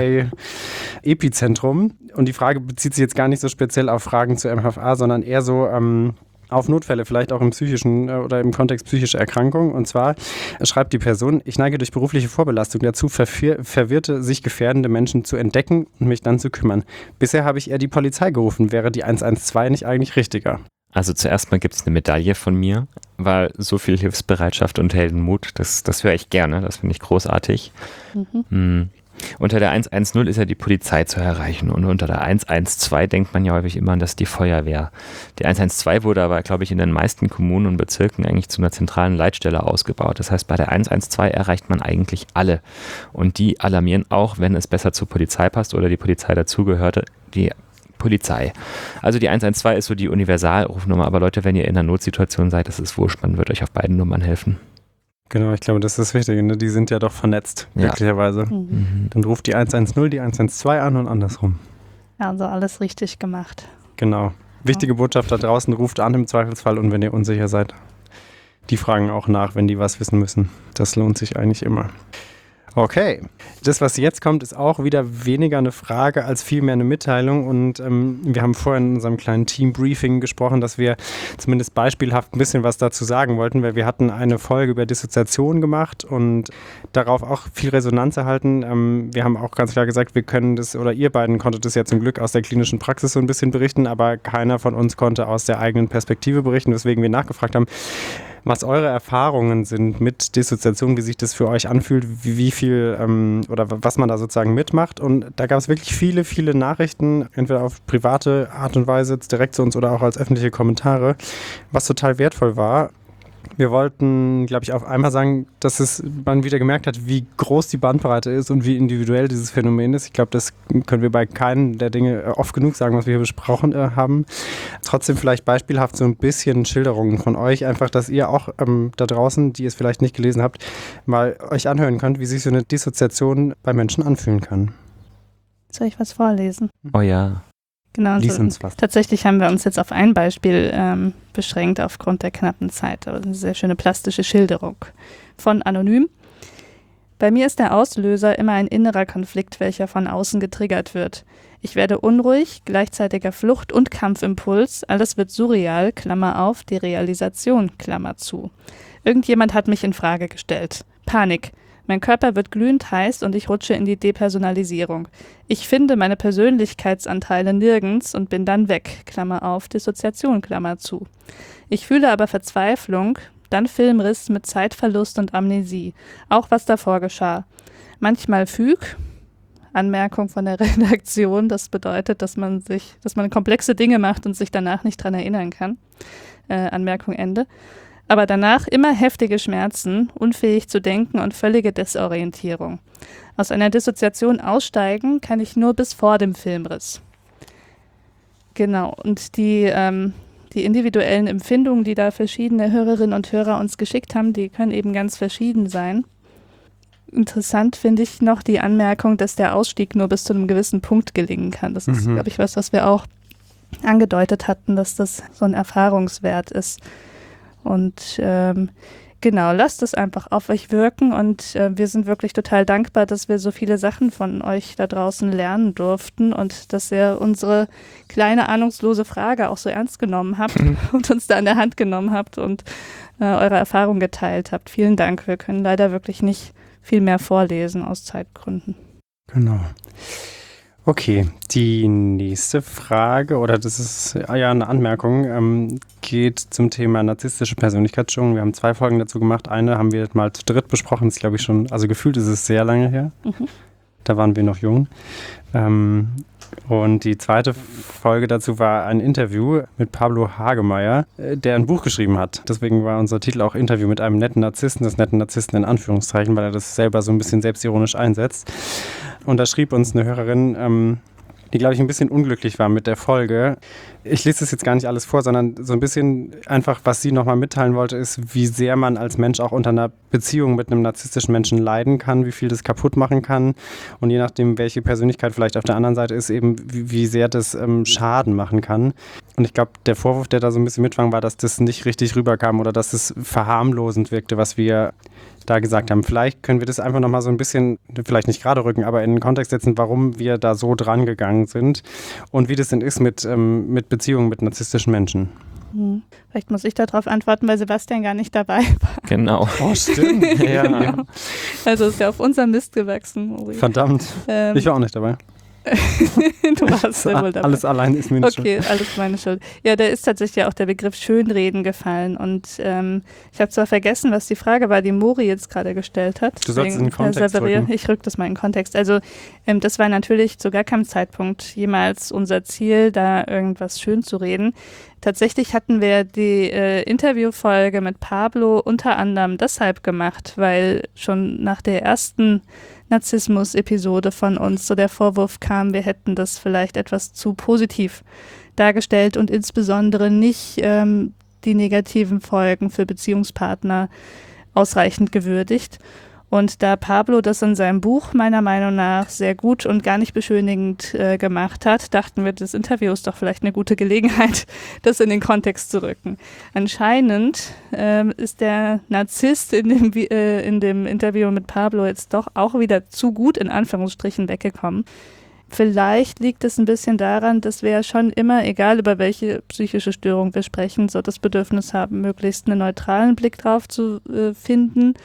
A-Epizentrum. Und die Frage bezieht sich jetzt gar nicht so speziell auf Fragen zur M H F A, sondern eher so ähm, auf Notfälle, vielleicht auch im psychischen äh, oder im Kontext psychischer Erkrankungen. Und zwar schreibt die Person: Ich neige durch berufliche Vorbelastung dazu, verwir- verwirrte, sich gefährdende Menschen zu entdecken und mich dann zu kümmern. Bisher habe ich eher die Polizei gerufen. Wäre die eins eins zwei nicht eigentlich richtiger? Also zuerst mal gibt es eine Medaille von mir, weil so viel Hilfsbereitschaft und Heldenmut, das, das höre ich gerne, das finde ich großartig. Mhm. Hm. Unter der eins eins null ist ja die Polizei zu erreichen und unter der eins eins zwei denkt man ja häufig immer an das die Feuerwehr. Die eins eins zwei wurde aber, glaube ich, in den meisten Kommunen und Bezirken eigentlich zu einer zentralen Leitstelle ausgebaut. Das heißt, bei der eins eins zwei erreicht man eigentlich alle. Und die alarmieren auch, wenn es besser zur Polizei passt oder die Polizei dazugehörte, die Polizei. Also die eins eins zwei ist so die Universalrufnummer, aber Leute, wenn ihr in einer Notsituation seid, das ist wurscht, man wird euch auf beiden Nummern helfen. Genau, ich glaube, das ist das Wichtige. Ne? Die sind ja doch vernetzt, ja. Glücklicherweise. Mhm. Dann ruft die eins eins null die eins eins zwei an und andersrum. Ja, also alles richtig gemacht. Genau. Wichtige ja. Botschaft da draußen, ruft an im Zweifelsfall und wenn ihr unsicher seid, die fragen auch nach, wenn die was wissen müssen. Das lohnt sich eigentlich immer. Okay, das, was jetzt kommt, ist auch wieder weniger eine Frage als vielmehr eine Mitteilung und ähm, wir haben vorhin in unserem kleinen Team-Briefing gesprochen, dass wir zumindest beispielhaft ein bisschen was dazu sagen wollten, weil wir hatten eine Folge über Dissoziation gemacht und darauf auch viel Resonanz erhalten. Ähm, wir haben auch ganz klar gesagt, wir können das, oder ihr beiden konntet das ja zum Glück aus der klinischen Praxis so ein bisschen berichten, aber keiner von uns konnte aus der eigenen Perspektive berichten, weswegen wir nachgefragt haben, was eure Erfahrungen sind mit Dissoziation, wie sich das für euch anfühlt, wie, wie viel ähm, oder was man da sozusagen mitmacht. Und da gab es wirklich viele, viele Nachrichten, entweder auf private Art und Weise, direkt zu uns oder auch als öffentliche Kommentare, was total wertvoll war. Wir wollten, glaube ich, auf einmal sagen, dass es, man wieder gemerkt hat, wie groß die Bandbreite ist und wie individuell dieses Phänomen ist. Ich glaube, das können wir bei keinen der Dinge oft genug sagen, was wir hier besprochen äh, haben. Trotzdem vielleicht beispielhaft so ein bisschen Schilderungen von euch, einfach, dass ihr auch ähm, da draußen, die es vielleicht nicht gelesen habt, mal euch anhören könnt, wie sich so eine Dissoziation bei Menschen anfühlen kann. Soll ich was vorlesen? Oh ja. Genau, so, tatsächlich haben wir uns jetzt auf ein Beispiel ähm, beschränkt aufgrund der knappen Zeit. Aber eine sehr schöne plastische Schilderung von Anonym. Bei mir ist der Auslöser immer ein innerer Konflikt, welcher von außen getriggert wird. Ich werde unruhig, gleichzeitiger Flucht- und Kampfimpuls, alles wird surreal, Klammer auf, die Realisation, Klammer zu. Irgendjemand hat mich in Frage gestellt. Panik. Mein Körper wird glühend heiß und ich rutsche in die Depersonalisierung. Ich finde meine Persönlichkeitsanteile nirgends und bin dann weg, Klammer auf, Dissoziation, Klammer zu. Ich fühle aber Verzweiflung, dann Filmriss mit Zeitverlust und Amnesie, auch was davor geschah. Manchmal Füg, Anmerkung von der Redaktion, das bedeutet, dass man sich, dass man komplexe Dinge macht und sich danach nicht dran erinnern kann. Äh, Anmerkung Ende. Aber danach immer heftige Schmerzen, unfähig zu denken und völlige Desorientierung. Aus einer Dissoziation aussteigen kann ich nur bis vor dem Filmriss. Genau, und die, ähm, die individuellen Empfindungen, die da verschiedene Hörerinnen und Hörer uns geschickt haben, die können eben ganz verschieden sein. Interessant finde ich noch die Anmerkung, dass der Ausstieg nur bis zu einem gewissen Punkt gelingen kann. Das ist, mhm. glaube ich, was, was wir auch angedeutet hatten, dass das so ein Erfahrungswert ist. Und ähm, genau, lasst es einfach auf euch wirken und äh, wir sind wirklich total dankbar, dass wir so viele Sachen von euch da draußen lernen durften und dass ihr unsere kleine ahnungslose Frage auch so ernst genommen habt mhm. und uns da an der Hand genommen habt und äh, eure Erfahrung geteilt habt. Vielen Dank. Wir können leider wirklich nicht viel mehr vorlesen aus Zeitgründen. Genau. Okay, die nächste Frage, oder das ist ja eine Anmerkung, ähm, geht zum Thema narzisstische Persönlichkeitsstörung. Wir haben zwei Folgen dazu gemacht. Eine haben wir mal zu dritt besprochen, das ist glaube ich schon, also gefühlt ist es sehr lange her. Mhm. Da waren wir noch jung. Ähm, und die zweite Folge dazu war ein Interview mit Pablo Hagemeyer, der ein Buch geschrieben hat. Deswegen war unser Titel auch Interview mit einem netten Narzissten, das netten Narzissten in Anführungszeichen, weil er das selber so ein bisschen selbstironisch einsetzt. Und da schrieb uns eine Hörerin, ähm, die, glaube ich, ein bisschen unglücklich war mit der Folge. Ich lese das jetzt gar nicht alles vor, sondern so ein bisschen einfach, was sie nochmal mitteilen wollte, ist, wie sehr man als Mensch auch unter einer Beziehung mit einem narzisstischen Menschen leiden kann, wie viel das kaputt machen kann und je nachdem, welche Persönlichkeit vielleicht auf der anderen Seite ist, eben wie, wie sehr das ähm, Schaden machen kann. Und ich glaube, der Vorwurf, der da so ein bisschen mitschwang, war, dass das nicht richtig rüberkam oder dass es verharmlosend wirkte, was wir da gesagt haben. Vielleicht können wir das einfach nochmal so ein bisschen, vielleicht nicht gerade rücken, aber in den Kontext setzen, warum wir da so dran gegangen sind und wie das denn ist mit, ähm, mit Beziehungen mit narzisstischen Menschen. Hm. Vielleicht muss ich darauf antworten, weil Sebastian gar nicht dabei war. Genau. Oh, stimmt. ja. ja. Also ist ja auf unserem Mist gewachsen, Mori. Verdammt. Ähm, ich war auch nicht dabei. Du warst ja wohl dabei. Alles allein ist meine Schuld. Okay, alles meine Schuld. Ja, da ist tatsächlich auch der Begriff Schönreden gefallen und ähm, ich habe zwar vergessen, was die Frage war, die Mori jetzt gerade gestellt hat. Du sollst es in den Kontext rücken. Ich rück das mal in den Kontext. Also ähm, das war natürlich zu gar keinem Zeitpunkt jemals unser Ziel, da irgendwas schön zu reden. Tatsächlich hatten wir die äh, Interviewfolge mit Pablo unter anderem deshalb gemacht, weil schon nach der ersten Narzissmus-Episode von uns so der Vorwurf kam, wir hätten das vielleicht etwas zu positiv dargestellt und insbesondere nicht ähm, die negativen Folgen für Beziehungspartner ausreichend gewürdigt. Und da Pablo das in seinem Buch meiner Meinung nach sehr gut und gar nicht beschönigend äh, gemacht hat, dachten wir, das Interview ist doch vielleicht eine gute Gelegenheit, das in den Kontext zu rücken. Anscheinend ähm, ist der Narzisst in dem, äh, in dem Interview mit Pablo jetzt doch auch wieder zu gut in Anführungsstrichen weggekommen. Vielleicht liegt es ein bisschen daran, dass wir ja schon immer, egal über welche psychische Störung wir sprechen, so das Bedürfnis haben, möglichst einen neutralen Blick drauf zu äh, finden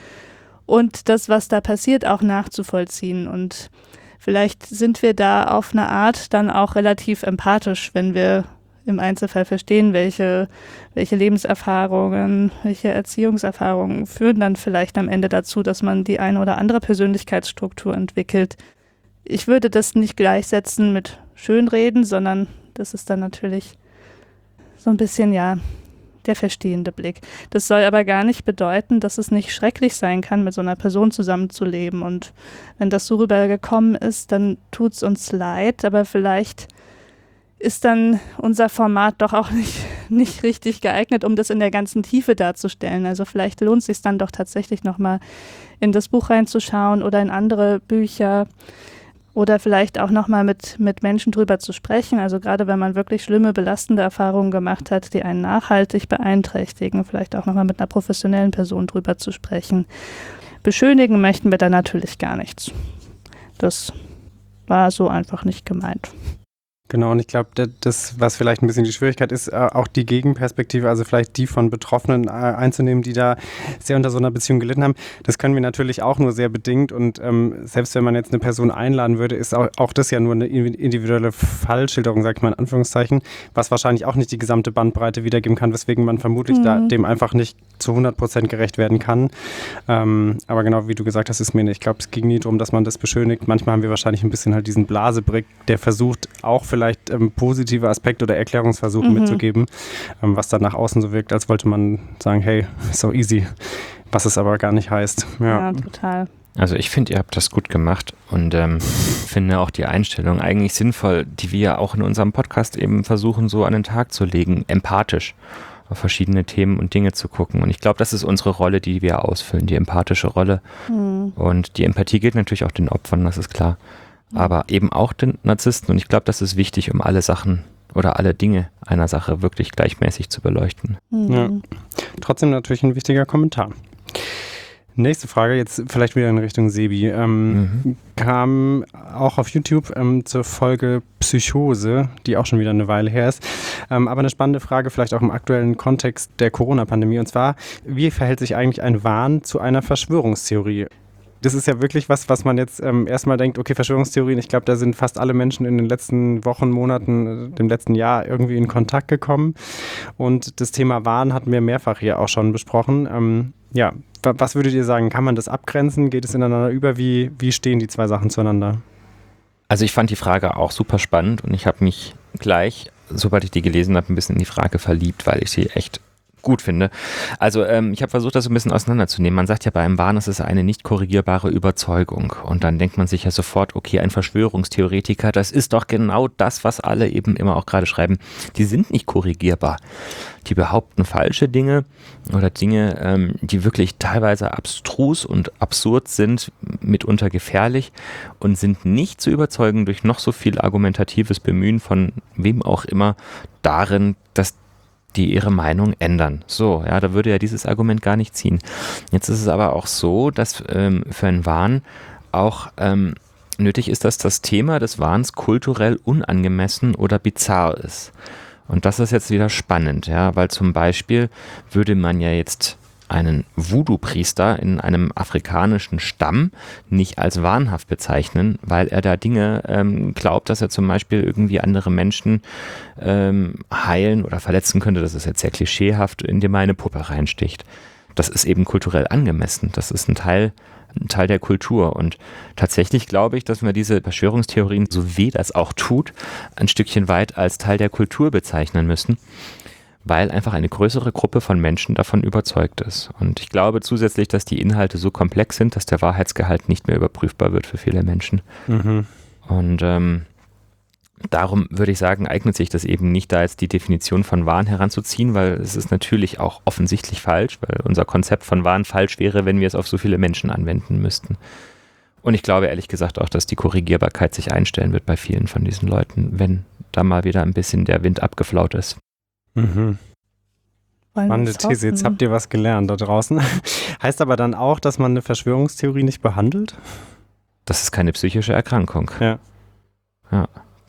und das, was da passiert, auch nachzuvollziehen. Und vielleicht sind wir da auf eine Art dann auch relativ empathisch, wenn wir im Einzelfall verstehen, welche, welche Lebenserfahrungen, welche Erziehungserfahrungen führen dann vielleicht am Ende dazu, dass man die eine oder andere Persönlichkeitsstruktur entwickelt. Ich würde das nicht gleichsetzen mit Schönreden, sondern das ist dann natürlich so ein bisschen, ja, der verstehende Blick. Das soll aber gar nicht bedeuten, dass es nicht schrecklich sein kann, mit so einer Person zusammenzuleben. Und wenn das so rübergekommen ist, dann tut es uns leid, aber vielleicht ist dann unser Format doch auch nicht, nicht richtig geeignet, um das in der ganzen Tiefe darzustellen. Also vielleicht lohnt es sich dann doch tatsächlich nochmal in das Buch reinzuschauen oder in andere Bücher. Oder vielleicht auch nochmal mit, mit Menschen drüber zu sprechen. Also gerade wenn man wirklich schlimme, belastende Erfahrungen gemacht hat, die einen nachhaltig beeinträchtigen, vielleicht auch nochmal mit einer professionellen Person drüber zu sprechen. Beschönigen möchten wir da natürlich gar nichts. Das war so einfach nicht gemeint. Genau, und ich glaube, das, was vielleicht ein bisschen die Schwierigkeit ist, auch die Gegenperspektive, also vielleicht die von Betroffenen einzunehmen, die da sehr unter so einer Beziehung gelitten haben, das können wir natürlich auch nur sehr bedingt und ähm, selbst wenn man jetzt eine Person einladen würde, ist auch, auch das ja nur eine individuelle Fallschilderung, sag ich mal in Anführungszeichen, was wahrscheinlich auch nicht die gesamte Bandbreite wiedergeben kann, weswegen man vermutlich mhm. da, dem einfach nicht zu hundert Prozent gerecht werden kann. Ähm, aber genau, wie du gesagt hast, ist mir nicht. Ich glaube, es ging nie darum, dass man das beschönigt. Manchmal haben wir wahrscheinlich ein bisschen halt diesen Blasebrick, der versucht, auch vielleicht vielleicht ähm, positive Aspekte oder Erklärungsversuche mhm. mitzugeben, ähm, was dann nach außen so wirkt, als wollte man sagen, hey, so easy, was es aber gar nicht heißt. Ja, ja total. Also ich finde, ihr habt das gut gemacht und ähm, finde auch die Einstellung eigentlich sinnvoll, die wir auch in unserem Podcast eben versuchen, so an den Tag zu legen, empathisch auf verschiedene Themen und Dinge zu gucken. Und ich glaube, das ist unsere Rolle, die wir ausfüllen, die empathische Rolle. Mhm. Und die Empathie gilt natürlich auch den Opfern, das ist klar. Aber eben auch den Narzissten. Und ich glaube, das ist wichtig, um alle Sachen oder alle Dinge einer Sache wirklich gleichmäßig zu beleuchten. Mhm. Ja. Trotzdem natürlich ein wichtiger Kommentar. Nächste Frage, jetzt vielleicht wieder in Richtung Sebi. Ähm, mhm. Kam auch auf YouTube ähm, zur Folge Psychose, die auch schon wieder eine Weile her ist. Ähm, aber eine spannende Frage, vielleicht auch im aktuellen Kontext der Corona-Pandemie. Und zwar, wie verhält sich eigentlich ein Wahn zu einer Verschwörungstheorie? Das ist ja wirklich was, was man jetzt ähm, erstmal denkt, okay, Verschwörungstheorien, ich glaube, da sind fast alle Menschen in den letzten Wochen, Monaten, dem letzten Jahr irgendwie in Kontakt gekommen. Und das Thema Wahn hatten wir mehrfach hier auch schon besprochen. Ähm, ja, w- was würdet ihr sagen, kann man das abgrenzen? Geht es ineinander über? Wie, wie stehen die zwei Sachen zueinander? Also ich fand die Frage auch super spannend und ich habe mich gleich, sobald ich die gelesen habe, ein bisschen in die Frage verliebt, weil ich sie echt gut finde. Also ähm, ich habe versucht, das so ein bisschen auseinanderzunehmen. Man sagt ja bei einem Wahn, es ist eine nicht korrigierbare Überzeugung. Und dann denkt man sich ja sofort, okay, ein Verschwörungstheoretiker, das ist doch genau das, was alle eben immer auch gerade schreiben. Die sind nicht korrigierbar. Die behaupten falsche Dinge oder Dinge, ähm, die wirklich teilweise abstrus und absurd sind, mitunter gefährlich und sind nicht zu überzeugen durch noch so viel argumentatives Bemühen von wem auch immer darin, dass die ihre Meinung ändern. So, ja, da würde ja dieses Argument gar nicht ziehen. Jetzt ist es aber auch so, dass ähm, für einen Wahn auch ähm, nötig ist, dass das Thema des Wahns kulturell unangemessen oder bizarr ist. Und das ist jetzt wieder spannend, ja, weil zum Beispiel würde man ja jetzt einen Voodoo-Priester in einem afrikanischen Stamm nicht als wahnhaft bezeichnen, weil er da Dinge ähm, glaubt, dass er zum Beispiel irgendwie andere Menschen ähm, heilen oder verletzen könnte. Das ist jetzt sehr klischeehaft, indem er eine Puppe reinsticht. Das ist eben kulturell angemessen. Das ist ein Teil, ein Teil der Kultur. Und tatsächlich glaube ich, dass wir diese Verschwörungstheorien, so weh das auch tut, ein Stückchen weit als Teil der Kultur bezeichnen müssen, weil einfach eine größere Gruppe von Menschen davon überzeugt ist. Und ich glaube zusätzlich, dass die Inhalte so komplex sind, dass der Wahrheitsgehalt nicht mehr überprüfbar wird für viele Menschen. Mhm. Und ähm, darum würde ich sagen, eignet sich das eben nicht, da jetzt die Definition von Wahn heranzuziehen, weil es ist natürlich auch offensichtlich falsch, weil unser Konzept von Wahn falsch wäre, wenn wir es auf so viele Menschen anwenden müssten. Und ich glaube ehrlich gesagt auch, dass die Korrigierbarkeit sich einstellen wird bei vielen von diesen Leuten, wenn da mal wieder ein bisschen der Wind abgeflaut ist. Mhm. Spannende These, jetzt habt ihr was gelernt da draußen. Heißt aber dann auch, dass man eine Verschwörungstheorie nicht behandelt? Das ist keine psychische Erkrankung. Ja. Ja.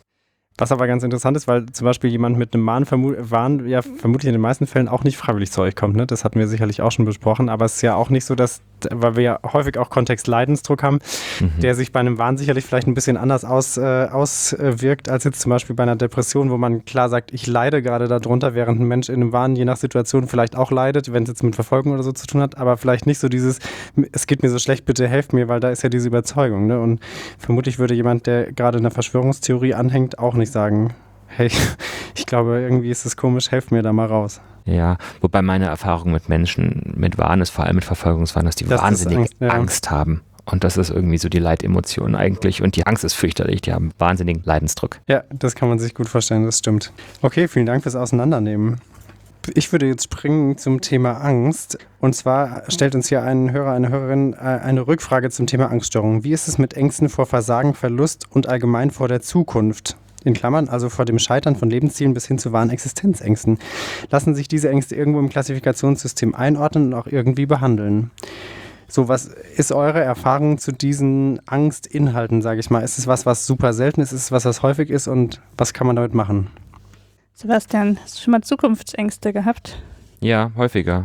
Was aber ganz interessant ist, weil zum Beispiel jemand mit einem Wahn, vermu- Wahn ja vermutlich in den meisten Fällen auch nicht freiwillig zu euch kommt. Ne? Das hatten wir sicherlich auch schon besprochen, aber es ist ja auch nicht so, dass, weil wir ja häufig auch Kontextleidensdruck haben, mhm. der sich bei einem Wahn sicherlich vielleicht ein bisschen anders aus, äh, auswirkt als jetzt zum Beispiel bei einer Depression, wo man klar sagt, ich leide gerade darunter, während ein Mensch in einem Wahn je nach Situation vielleicht auch leidet, wenn es jetzt mit Verfolgung oder so zu tun hat, aber vielleicht nicht so dieses, es geht mir so schlecht, bitte helft mir, weil da ist ja diese Überzeugung. Ne? Und vermutlich würde jemand, der gerade einer Verschwörungstheorie anhängt, auch nicht sagen, hey, ich glaube, irgendwie ist es komisch, helft mir da mal raus. Ja, wobei meine Erfahrung mit Menschen mit Wahn ist, vor allem mit Verfolgungswahn, dass die das wahnsinnig Angst, ja. Angst haben. Und das ist irgendwie so die Leitemotion eigentlich. Und die Angst ist fürchterlich, die haben wahnsinnigen Leidensdruck. Ja, das kann man sich gut vorstellen, das stimmt. Okay, vielen Dank fürs Auseinandernehmen. Ich würde jetzt springen zum Thema Angst. Und zwar stellt uns hier ein Hörer, eine Hörerin eine Rückfrage zum Thema Angststörungen. Wie ist es mit Ängsten vor Versagen, Verlust und allgemein vor der Zukunft? In Klammern, also vor dem Scheitern von Lebenszielen bis hin zu wahren Existenzängsten. Lassen sich diese Ängste irgendwo im Klassifikationssystem einordnen und auch irgendwie behandeln? So, was ist eure Erfahrung zu diesen Angstinhalten, sage ich mal? Ist es was, was super selten ist? Ist es was, was häufig ist? Und was kann man damit machen? Sebastian, hast du schon mal Zukunftsängste gehabt? Ja, häufiger.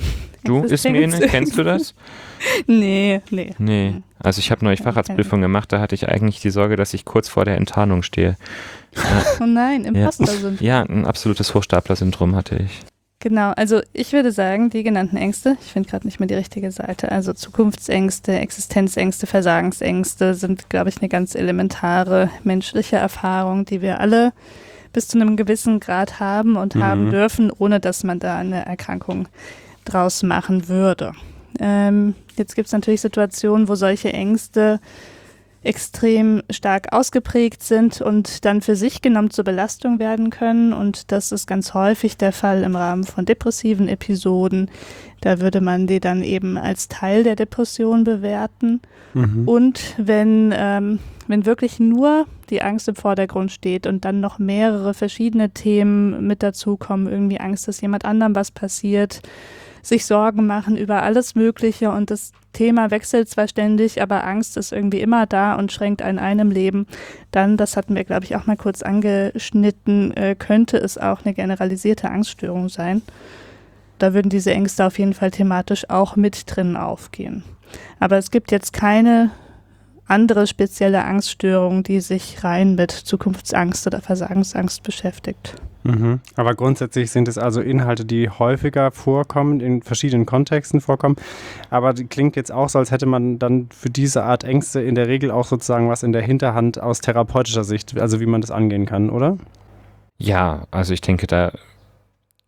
Du, Ismene, kennst du das? Nee, nee. Nee, also ich habe neulich Facharztprüfung gemacht, da hatte ich eigentlich die Sorge, dass ich kurz vor der Enttarnung stehe. Oh nein, Imposter-Syndrom. Ja, ein absolutes Hochstapler-Syndrom hatte ich. Genau, also ich würde sagen, die genannten Ängste, ich finde gerade nicht mehr die richtige Seite, also Zukunftsängste, Existenzängste, Versagensängste sind, glaube ich, eine ganz elementare menschliche Erfahrung, die wir alle bis zu einem gewissen Grad haben und mhm. haben dürfen, ohne dass man da eine Erkrankung draus machen würde. Ähm, jetzt gibt es natürlich Situationen, wo solche Ängste extrem stark ausgeprägt sind und dann für sich genommen zur Belastung werden können. Und das ist ganz häufig der Fall im Rahmen von depressiven Episoden. Da würde man die dann eben als Teil der Depression bewerten. Mhm. Und wenn, ähm, wenn wirklich nur die Angst im Vordergrund steht und dann noch mehrere verschiedene Themen mit dazukommen, irgendwie Angst, dass jemand anderem was passiert, sich Sorgen machen über alles Mögliche und das Thema wechselt zwar ständig, aber Angst ist irgendwie immer da und schränkt einen ein im Leben, dann, das hatten wir, glaube ich, auch mal kurz angeschnitten, äh, könnte es auch eine generalisierte Angststörung sein. Da würden diese Ängste auf jeden Fall thematisch auch mit drin aufgehen. Aber es gibt jetzt keine andere spezielle Angststörung, die sich rein mit Zukunftsangst oder Versagensangst beschäftigt. Mhm. Aber grundsätzlich sind es also Inhalte, die häufiger vorkommen, in verschiedenen Kontexten vorkommen. Aber die klingt jetzt auch so, als hätte man dann für diese Art Ängste in der Regel auch sozusagen was in der Hinterhand aus therapeutischer Sicht, also wie man das angehen kann, oder? Ja, also ich denke, da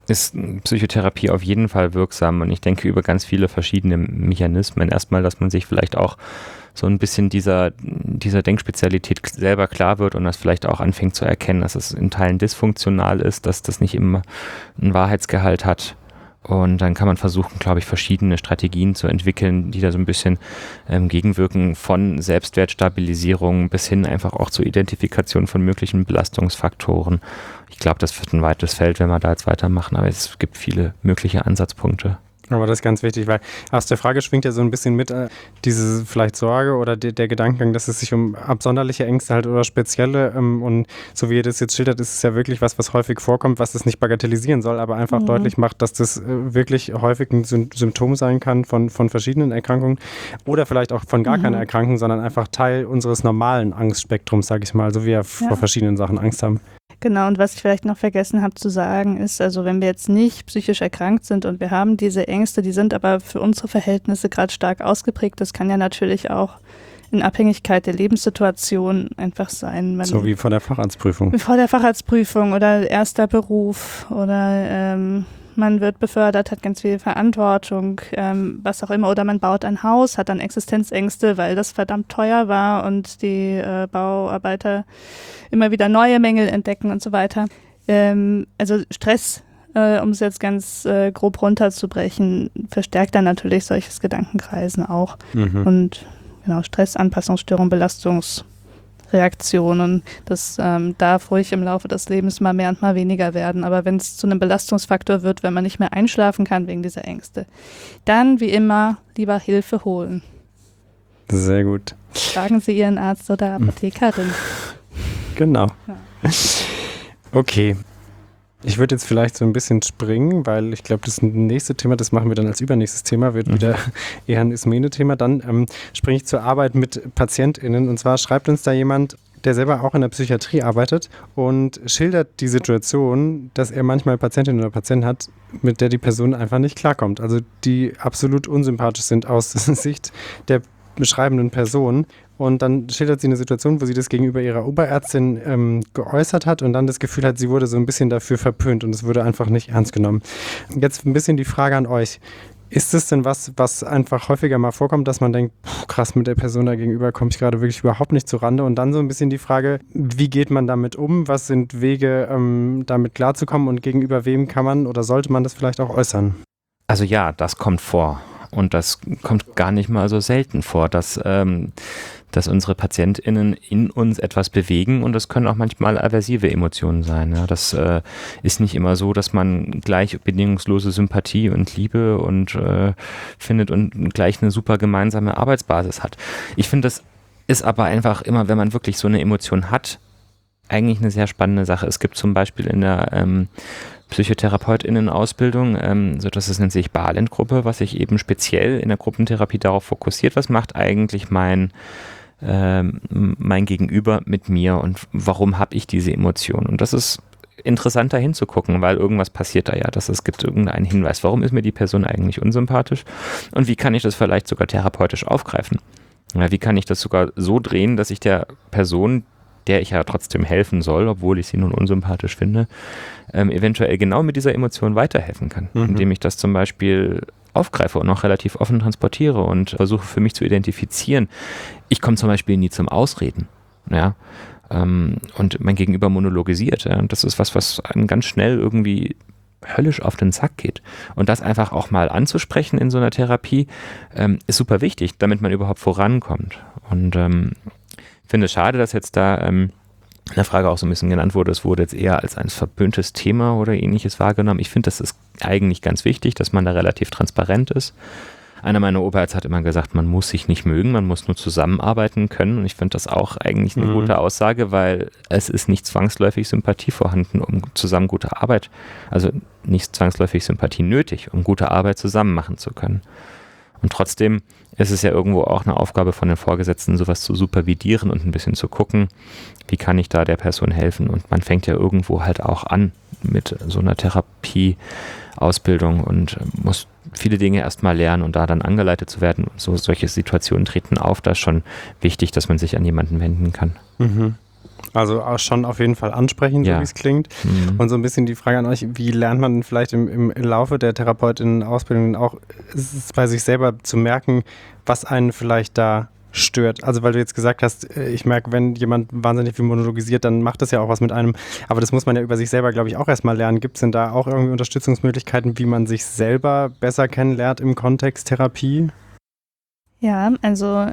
ist Psychotherapie auf jeden Fall wirksam und ich denke über ganz viele verschiedene Mechanismen. Erstmal, dass man sich vielleicht auch so ein bisschen dieser, dieser Denkspezialität selber klar wird und das vielleicht auch anfängt zu erkennen, dass es in Teilen dysfunktional ist, dass das nicht immer einen Wahrheitsgehalt hat. Und dann kann man versuchen, glaube ich, verschiedene Strategien zu entwickeln, die da so ein bisschen ähm, gegenwirken, von Selbstwertstabilisierung bis hin einfach auch zur Identifikation von möglichen Belastungsfaktoren. Ich glaube, das wird ein weites Feld, wenn wir da jetzt weitermachen, aber es gibt viele mögliche Ansatzpunkte. Aber das ist ganz wichtig, weil aus der Frage schwingt ja so ein bisschen mit äh, diese vielleicht Sorge oder de, der Gedankengang, dass es sich um absonderliche Ängste halt oder spezielle ähm, und so wie ihr das jetzt schildert, ist es ja wirklich was, was häufig vorkommt, was das nicht bagatellisieren soll, aber einfach mhm. deutlich macht, dass das äh, wirklich häufig ein Sym- Symptom sein kann von, von verschiedenen Erkrankungen oder vielleicht auch von gar mhm. keiner Erkrankung, sondern einfach Teil unseres normalen Angstspektrums, sage ich mal, so wie wir ja. vor verschiedenen Sachen Angst haben. Genau, und was ich vielleicht noch vergessen habe zu sagen, ist, also wenn wir jetzt nicht psychisch erkrankt sind und wir haben diese Ängste, die sind aber für unsere Verhältnisse gerade stark ausgeprägt, das kann ja natürlich auch in Abhängigkeit der Lebenssituation einfach sein. Man, so wie vor der Facharztprüfung. Wie vor der Facharztprüfung oder erster Beruf oder ähm, man wird befördert, hat ganz viel Verantwortung, ähm, was auch immer. Oder man baut ein Haus, hat dann Existenzängste, weil das verdammt teuer war und die äh, Bauarbeiter immer wieder neue Mängel entdecken und so weiter. Ähm, also Stress, äh, um es jetzt ganz äh, grob runterzubrechen, verstärkt dann natürlich solches Gedankenkreisen auch. Mhm. Und genau, Stress, Anpassungsstörung, Belastungsreaktionen, das ähm, darf ruhig im Laufe des Lebens mal mehr und mal weniger werden. Aber wenn es zu einem Belastungsfaktor wird, wenn man nicht mehr einschlafen kann wegen dieser Ängste, dann wie immer lieber Hilfe holen. Sehr gut. Fragen Sie Ihren Arzt oder Apothekerin. Genau. Ja. Okay. Ich würde jetzt vielleicht so ein bisschen springen, weil ich glaube, das nächste Thema, das machen wir dann als übernächstes Thema, wird mhm. wieder eher ein Ismene-Thema. Dann ähm, springe ich zur Arbeit mit PatientInnen. Und zwar schreibt uns da jemand, der selber auch in der Psychiatrie arbeitet und schildert die Situation, dass er manchmal Patientinnen oder Patienten hat, mit der die Person einfach nicht klarkommt. Also die absolut unsympathisch sind aus Sicht der beschreibenden Person. Und dann schildert sie eine Situation, wo sie das gegenüber ihrer Oberärztin ähm, geäußert hat und dann das Gefühl hat, sie wurde so ein bisschen dafür verpönt und es wurde einfach nicht ernst genommen. Jetzt ein bisschen die Frage an euch. Ist es denn was, was einfach häufiger mal vorkommt, dass man denkt, pff, krass, mit der Person da gegenüber komme ich gerade wirklich überhaupt nicht zurande? Und dann so ein bisschen die Frage, wie geht man damit um? Was sind Wege, ähm, damit klarzukommen und gegenüber wem kann man oder sollte man das vielleicht auch äußern? Also ja, das kommt vor. Und das kommt gar nicht mal so selten vor, dass, ähm, dass unsere PatientInnen in uns etwas bewegen und das können auch manchmal aversive Emotionen sein. Ja. Das äh, ist nicht immer so, dass man gleich bedingungslose Sympathie und Liebe und äh, findet und gleich eine super gemeinsame Arbeitsbasis hat. Ich finde, das ist aber einfach immer, wenn man wirklich so eine Emotion hat, eigentlich eine sehr spannende Sache. Es gibt zum Beispiel in der ähm, PsychotherapeutInnen-Ausbildung, ähm, so dass es nennt sich Balint-Gruppe, was sich eben speziell in der Gruppentherapie darauf fokussiert, was macht eigentlich mein, ähm, mein Gegenüber mit mir und warum habe ich diese Emotion? Und das ist interessant da hinzugucken, weil irgendwas passiert da ja, dass es gibt irgendeinen Hinweis, warum ist mir die Person eigentlich unsympathisch und wie kann ich das vielleicht sogar therapeutisch aufgreifen? Ja, wie kann ich das sogar so drehen, dass ich der Person, der ich ja trotzdem helfen soll, obwohl ich sie nun unsympathisch finde, ähm, eventuell genau mit dieser Emotion weiterhelfen kann, mhm. indem ich das zum Beispiel aufgreife und auch relativ offen transportiere und versuche für mich zu identifizieren. Ich komme zum Beispiel nie zum Ausreden, ja, ähm, und mein Gegenüber monologisiert. Ja, und das ist was, was einem ganz schnell irgendwie höllisch auf den Sack geht. Und das einfach auch mal anzusprechen in so einer Therapie, ähm, ist super wichtig, damit man überhaupt vorankommt. Und ähm, ich finde es schade, dass jetzt da ähm, in der Frage auch so ein bisschen genannt wurde, es wurde jetzt eher als ein verpöntes Thema oder ähnliches wahrgenommen. Ich finde, das ist eigentlich ganz wichtig, dass man da relativ transparent ist. Einer meiner Oberärzte hat immer gesagt, man muss sich nicht mögen, man muss nur zusammenarbeiten können. Und ich finde das auch eigentlich eine mhm. gute Aussage, weil es ist nicht zwangsläufig Sympathie vorhanden, um zusammen gute Arbeit, also nicht zwangsläufig Sympathie nötig, um gute Arbeit zusammen machen zu können. Und trotzdem ist es ja irgendwo auch eine Aufgabe von den Vorgesetzten, sowas zu supervidieren und ein bisschen zu gucken, wie kann ich da der Person helfen. Und man fängt ja irgendwo halt auch an mit so einer Therapieausbildung und muss viele Dinge erstmal lernen und da dann angeleitet zu werden. So, solche Situationen treten auf, da ist schon wichtig, dass man sich an jemanden wenden kann. Mhm. Also auch schon auf jeden Fall ansprechend, Ja. so wie es klingt. Mhm. Und so ein bisschen die Frage an euch, wie lernt man vielleicht im, im Laufe der Therapeutinnen-Ausbildung auch ist es bei sich selber zu merken, was einen vielleicht da stört? Also weil du jetzt gesagt hast, ich merke, wenn jemand wahnsinnig viel monologisiert, dann macht das ja auch was mit einem. Aber das muss man ja über sich selber, glaube ich, auch erstmal lernen. Gibt es denn da auch irgendwie Unterstützungsmöglichkeiten, wie man sich selber besser kennenlernt im Kontext Therapie? Ja, also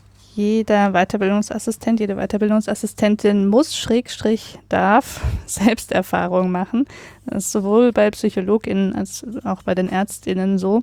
jeder Weiterbildungsassistent, jede Weiterbildungsassistentin muss, Schrägstrich, darf Selbsterfahrung machen. Das ist sowohl bei PsychologInnen als auch bei den ÄrztInnen so.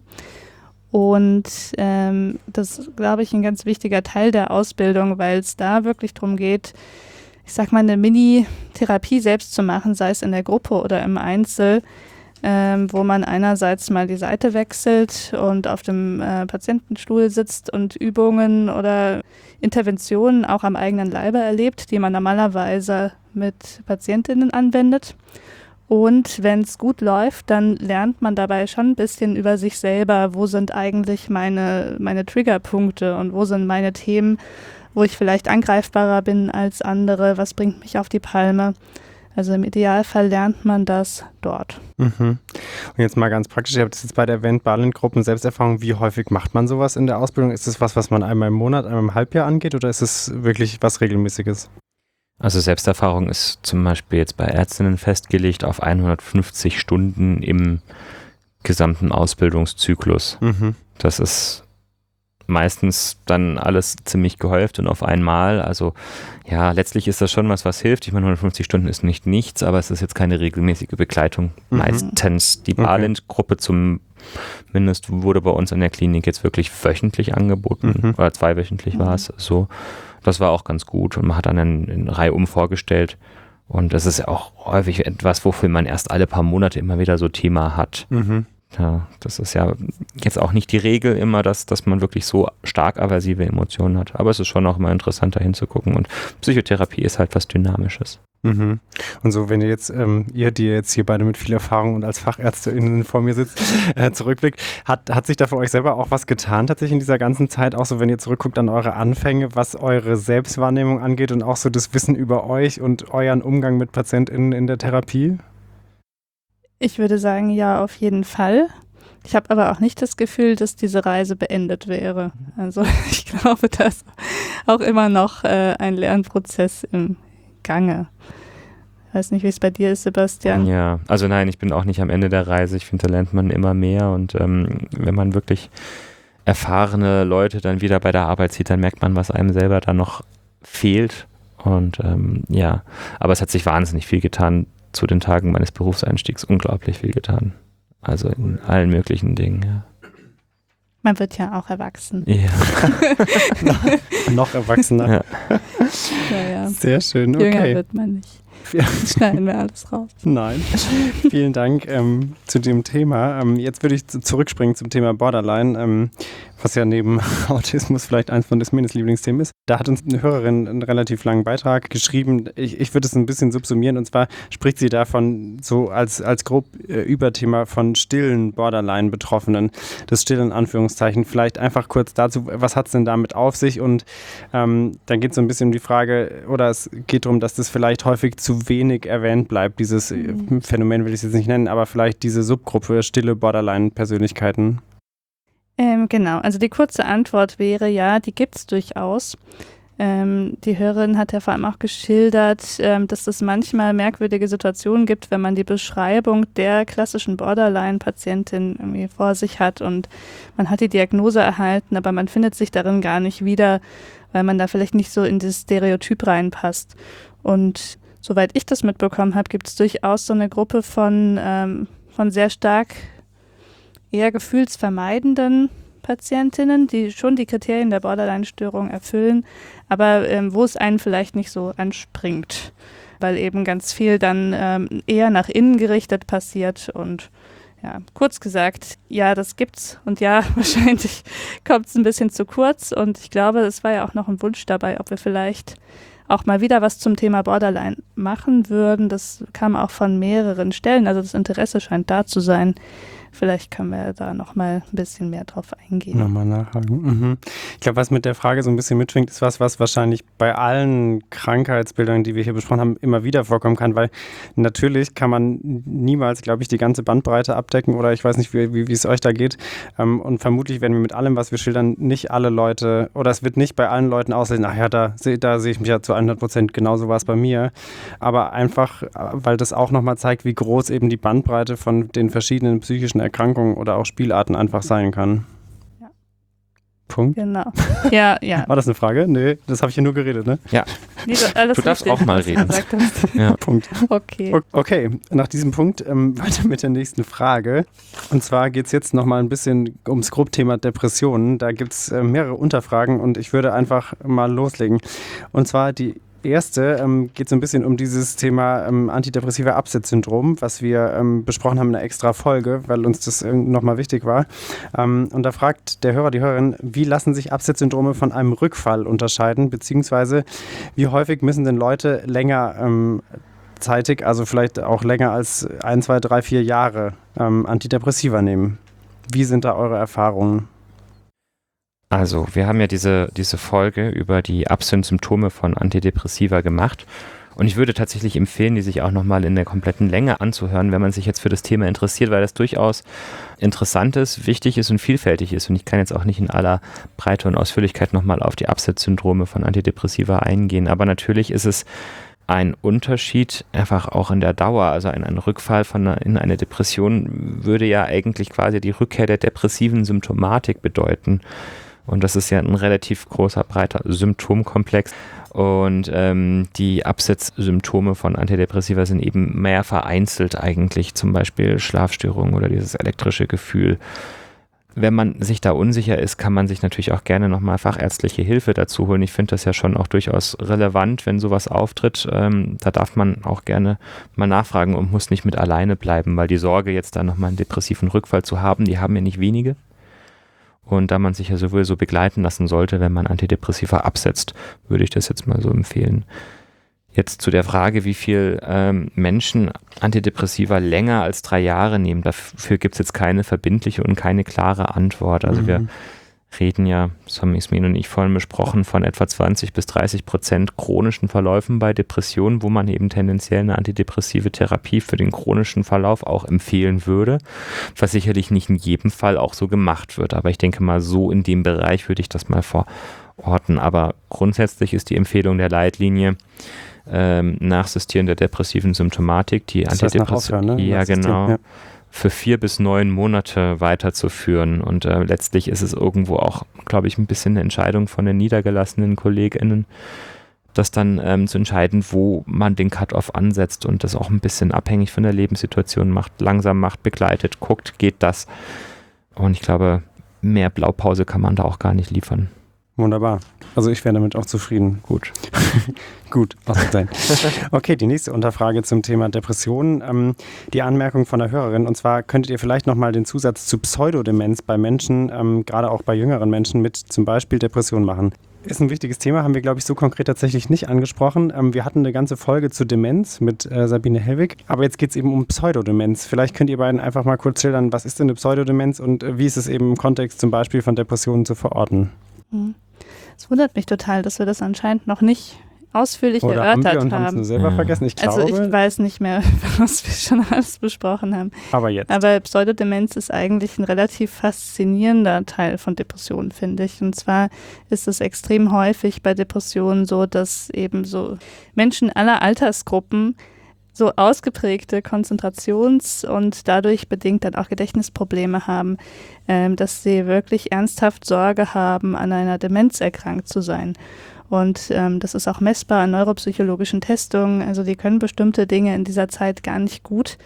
Und ähm, das ist, glaube ich, ein ganz wichtiger Teil der Ausbildung, weil es da wirklich darum geht, ich sag mal, eine Mini-Therapie selbst zu machen, sei es in der Gruppe oder im Einzel, ähm, wo man einerseits mal die Seite wechselt und auf dem äh, Patientenstuhl sitzt und Übungen oder Interventionen auch am eigenen Leibe erlebt, die man normalerweise mit PatientInnen anwendet. Und wenn es gut läuft, dann lernt man dabei schon ein bisschen über sich selber, wo sind eigentlich meine, meine Triggerpunkte und wo sind meine Themen, wo ich vielleicht angreifbarer bin als andere, was bringt mich auf die Palme. Also im Idealfall lernt man das dort. Mhm. Und jetzt mal ganz praktisch, ihr habt es jetzt bei der erwähnt, Balint-Gruppen, Selbsterfahrung, wie häufig macht man sowas in der Ausbildung? Ist das was, was man einmal im Monat, einmal im Halbjahr angeht oder ist es wirklich was Regelmäßiges? Also Selbsterfahrung ist zum Beispiel jetzt bei Ärztinnen festgelegt auf hundertfünfzig Stunden im gesamten Ausbildungszyklus. Mhm. Das ist meistens dann alles ziemlich gehäuft und auf einmal. Also ja, letztlich ist das schon was, was hilft. Ich meine, hundertfünfzig Stunden ist nicht nichts, aber es ist jetzt keine regelmäßige Begleitung. Mhm. Meistens. Die Okay. Balint-Gruppe zumindest wurde bei uns in der Klinik jetzt wirklich wöchentlich angeboten. Mhm. Oder zweiwöchentlich war es so. Das war auch ganz gut und man hat dann eine, eine Reihe um vorgestellt. Und das ist ja auch häufig etwas, wofür man erst alle paar Monate immer wieder so Thema hat. Mhm. Ja, das ist ja jetzt auch nicht die Regel immer, dass, dass man wirklich so stark aversive Emotionen hat. Aber es ist schon auch mal interessant, da hinzugucken. Und Psychotherapie ist halt was Dynamisches. Mhm. Und so, wenn ihr jetzt, ähm, ihr, die jetzt hier beide mit viel Erfahrung und als FachärztInnen vor mir sitzt, äh, zurückblickt, hat, hat sich da für euch selber auch was getan tatsächlich in dieser ganzen Zeit? Auch so, wenn ihr zurückguckt an eure Anfänge, was eure Selbstwahrnehmung angeht und auch so das Wissen über euch und euren Umgang mit PatientInnen in der Therapie? Ich würde sagen, ja, auf jeden Fall. Ich habe aber auch nicht das Gefühl, dass diese Reise beendet wäre. Also ich glaube, da ist auch immer noch äh, ein Lernprozess im Gange. Ich weiß nicht, wie es bei dir ist, Sebastian. Ja, also nein, ich bin auch nicht am Ende der Reise. Ich finde, da lernt man immer mehr. Und ähm, wenn man wirklich erfahrene Leute dann wieder bei der Arbeit sieht, dann merkt man, was einem selber da noch fehlt. Und ähm, ja, aber es hat sich wahnsinnig viel getan zu den Tagen meines Berufseinstiegs. Unglaublich viel getan. Also in allen möglichen Dingen, ja. Man wird ja auch erwachsen. Ja. noch, noch erwachsener. Ja. Ja, ja. Sehr schön, Jünger okay. wird man nicht. Schneiden wir alles raus. Nein. Vielen Dank ähm, zu dem Thema. Ähm, jetzt würde ich zu, zurückspringen zum Thema Borderline, ähm, was ja neben Autismus vielleicht eins von Desmenes Lieblingsthemen ist. Da hat uns eine Hörerin einen relativ langen Beitrag geschrieben. Ich, ich würde es ein bisschen subsumieren. Und zwar spricht sie davon so als, als grob äh, Überthema von stillen Borderline-Betroffenen. Das still in Anführungszeichen. Vielleicht einfach kurz dazu, was hat es denn damit auf sich? Und ähm, dann geht es so ein bisschen um die Frage, oder es geht darum, dass das vielleicht häufig zu wenig erwähnt bleibt. Dieses mhm. Phänomen will ich es jetzt nicht nennen, aber vielleicht diese Subgruppe stille Borderline-Persönlichkeiten. Ähm, genau, also die kurze Antwort wäre ja, die gibt es durchaus. Ähm, die Hörerin hat ja vor allem auch geschildert, ähm, dass es manchmal merkwürdige Situationen gibt, wenn man die Beschreibung der klassischen Borderline-Patientin irgendwie vor sich hat und man hat die Diagnose erhalten, aber man findet sich darin gar nicht wieder, weil man da vielleicht nicht so in das Stereotyp reinpasst. Und soweit ich das mitbekommen habe, gibt es durchaus so eine Gruppe von, ähm, von sehr stark eher gefühlsvermeidenden Patientinnen, die schon die Kriterien der Borderline-Störung erfüllen, aber ähm, wo es einen vielleicht nicht so anspringt, weil eben ganz viel dann ähm, eher nach innen gerichtet passiert und ja, kurz gesagt, ja, das gibt's und ja, wahrscheinlich kommt es ein bisschen zu kurz und ich glaube, es war ja auch noch ein Wunsch dabei, ob wir vielleicht auch mal wieder was zum Thema Borderline machen würden. Das kam auch von mehreren Stellen, also das Interesse scheint da zu sein. Vielleicht können wir da noch mal ein bisschen mehr drauf eingehen. Nochmal nachhaken. Mhm. Ich glaube, was mit der Frage so ein bisschen mitschwingt, ist was, was wahrscheinlich bei allen Krankheitsbildern, die wir hier besprochen haben, immer wieder vorkommen kann, weil natürlich kann man niemals, glaube ich, die ganze Bandbreite abdecken oder ich weiß nicht, wie, wie, wie es euch da geht. Ähm, und vermutlich werden wir mit allem, was wir schildern, nicht alle Leute oder es wird nicht bei allen Leuten aussehen, ach ja, da, da sehe ich mich ja zu hundert Prozent, genauso war es bei mir. Aber einfach, weil das auch nochmal zeigt, wie groß eben die Bandbreite von den verschiedenen psychischen Erkrankungen oder auch Spielarten einfach sein kann. Ja. Punkt. Genau. Ja, ja. War das eine Frage? Nee, das habe ich hier nur geredet, ne? Ja. Nee, alles du darfst richtig, auch mal was du reden. gesagt hast. Ja. Punkt. Okay. Okay, nach diesem Punkt ähm, weiter mit der nächsten Frage. Und zwar geht es jetzt nochmal ein bisschen ums Grobthema Depressionen. Da gibt es äh, mehrere Unterfragen und ich würde einfach mal loslegen. Und zwar die erste ähm, geht so ein bisschen um dieses Thema ähm, antidepressive Absetzsyndrom, was wir ähm, besprochen haben in einer extra Folge, weil uns das äh, nochmal wichtig war. Ähm, und da fragt der Hörer, die Hörerin, wie lassen sich Absetzsyndrome von einem Rückfall unterscheiden, beziehungsweise wie häufig müssen denn Leute länger ähm, zeitig, also vielleicht auch länger als ein, zwei, drei, vier Jahre ähm, Antidepressiva nehmen? Wie sind da eure Erfahrungen? Also, wir haben ja diese, diese Folge über die Absetzsymptome von Antidepressiva gemacht und ich würde tatsächlich empfehlen, die sich auch nochmal in der kompletten Länge anzuhören, wenn man sich jetzt für das Thema interessiert, weil das durchaus interessant ist, wichtig ist und vielfältig ist und ich kann jetzt auch nicht in aller Breite und Ausführlichkeit nochmal auf die Absetzsyndrome von Antidepressiva eingehen, aber natürlich ist es ein Unterschied einfach auch in der Dauer, also ein, ein Rückfall von einer, in eine Depression würde ja eigentlich quasi die Rückkehr der depressiven Symptomatik bedeuten. Und das ist ja ein relativ großer, breiter Symptomkomplex. Und ähm, die Absetzsymptome von Antidepressiva sind eben mehr vereinzelt eigentlich, zum Beispiel Schlafstörungen oder dieses elektrische Gefühl. Wenn man sich da unsicher ist, kann man sich natürlich auch gerne nochmal fachärztliche Hilfe dazu holen. Ich finde das ja schon auch durchaus relevant, wenn sowas auftritt. Ähm, da darf man auch gerne mal nachfragen und muss nicht mit alleine bleiben, weil die Sorge, jetzt da nochmal einen depressiven Rückfall zu haben, die haben ja nicht wenige. Und da man sich ja sowieso begleiten lassen sollte, wenn man Antidepressiva absetzt, würde ich das jetzt mal so empfehlen. Jetzt zu der Frage, wie viel ähm, Menschen Antidepressiva länger als drei Jahre nehmen. Dafür gibt es jetzt keine verbindliche und keine klare Antwort. Also mhm. wir reden ja, das haben Ismin und ich vorhin besprochen, von etwa zwanzig bis dreißig Prozent chronischen Verläufen bei Depressionen, wo man eben tendenziell eine antidepressive Therapie für den chronischen Verlauf auch empfehlen würde, was sicherlich nicht in jedem Fall auch so gemacht wird. Aber ich denke mal, so in dem Bereich würde ich das mal verorten. Aber grundsätzlich ist die Empfehlung der Leitlinie, ähm, Nachsistieren der depressiven Symptomatik, die Antidepressiva, ne? ja genau, ja. für vier bis neun Monate weiterzuführen. Und äh, letztlich ist es irgendwo auch, glaube ich, ein bisschen eine Entscheidung von den niedergelassenen KollegInnen, das dann ähm, zu entscheiden, wo man den Cut-Off ansetzt und das auch ein bisschen abhängig von der Lebenssituation macht, langsam macht, begleitet, guckt, geht das. Und ich glaube, mehr Blaupause kann man da auch gar nicht liefern. Wunderbar. Also ich wäre damit auch zufrieden. Gut. Gut, auch zu sein. Okay, die nächste Unterfrage zum Thema Depressionen. Ähm, die Anmerkung von der Hörerin, und zwar könntet ihr vielleicht nochmal den Zusatz zu Pseudodemenz bei Menschen, ähm, gerade auch bei jüngeren Menschen mit zum Beispiel Depressionen machen. Ist ein wichtiges Thema, haben wir, glaube ich, so konkret tatsächlich nicht angesprochen. Ähm, wir hatten eine ganze Folge zu Demenz mit äh, Sabine Hellwig, aber jetzt geht es eben um Pseudodemenz. Vielleicht könnt ihr beiden einfach mal kurz schildern, was ist denn eine Pseudodemenz und äh, wie ist es eben im Kontext zum Beispiel von Depressionen zu verorten? Hm. Es wundert mich total, dass wir das anscheinend noch nicht ausführlich Oder erörtert haben wir und haben. haben es nur selber ja. vergessen. Ich glaube, also ich weiß nicht mehr, was wir schon alles besprochen haben. Aber jetzt. Aber Pseudodemenz ist eigentlich ein relativ faszinierender Teil von Depressionen, finde ich. Und zwar ist es extrem häufig bei Depressionen so, dass eben so Menschen aller Altersgruppen so ausgeprägte Konzentrations- und dadurch bedingt dann auch Gedächtnisprobleme haben, ähm, dass sie wirklich ernsthaft Sorge haben, an einer Demenz erkrankt zu sein. Und ähm, das ist auch messbar an neuropsychologischen Testungen. Also die können bestimmte Dinge in dieser Zeit gar nicht gut.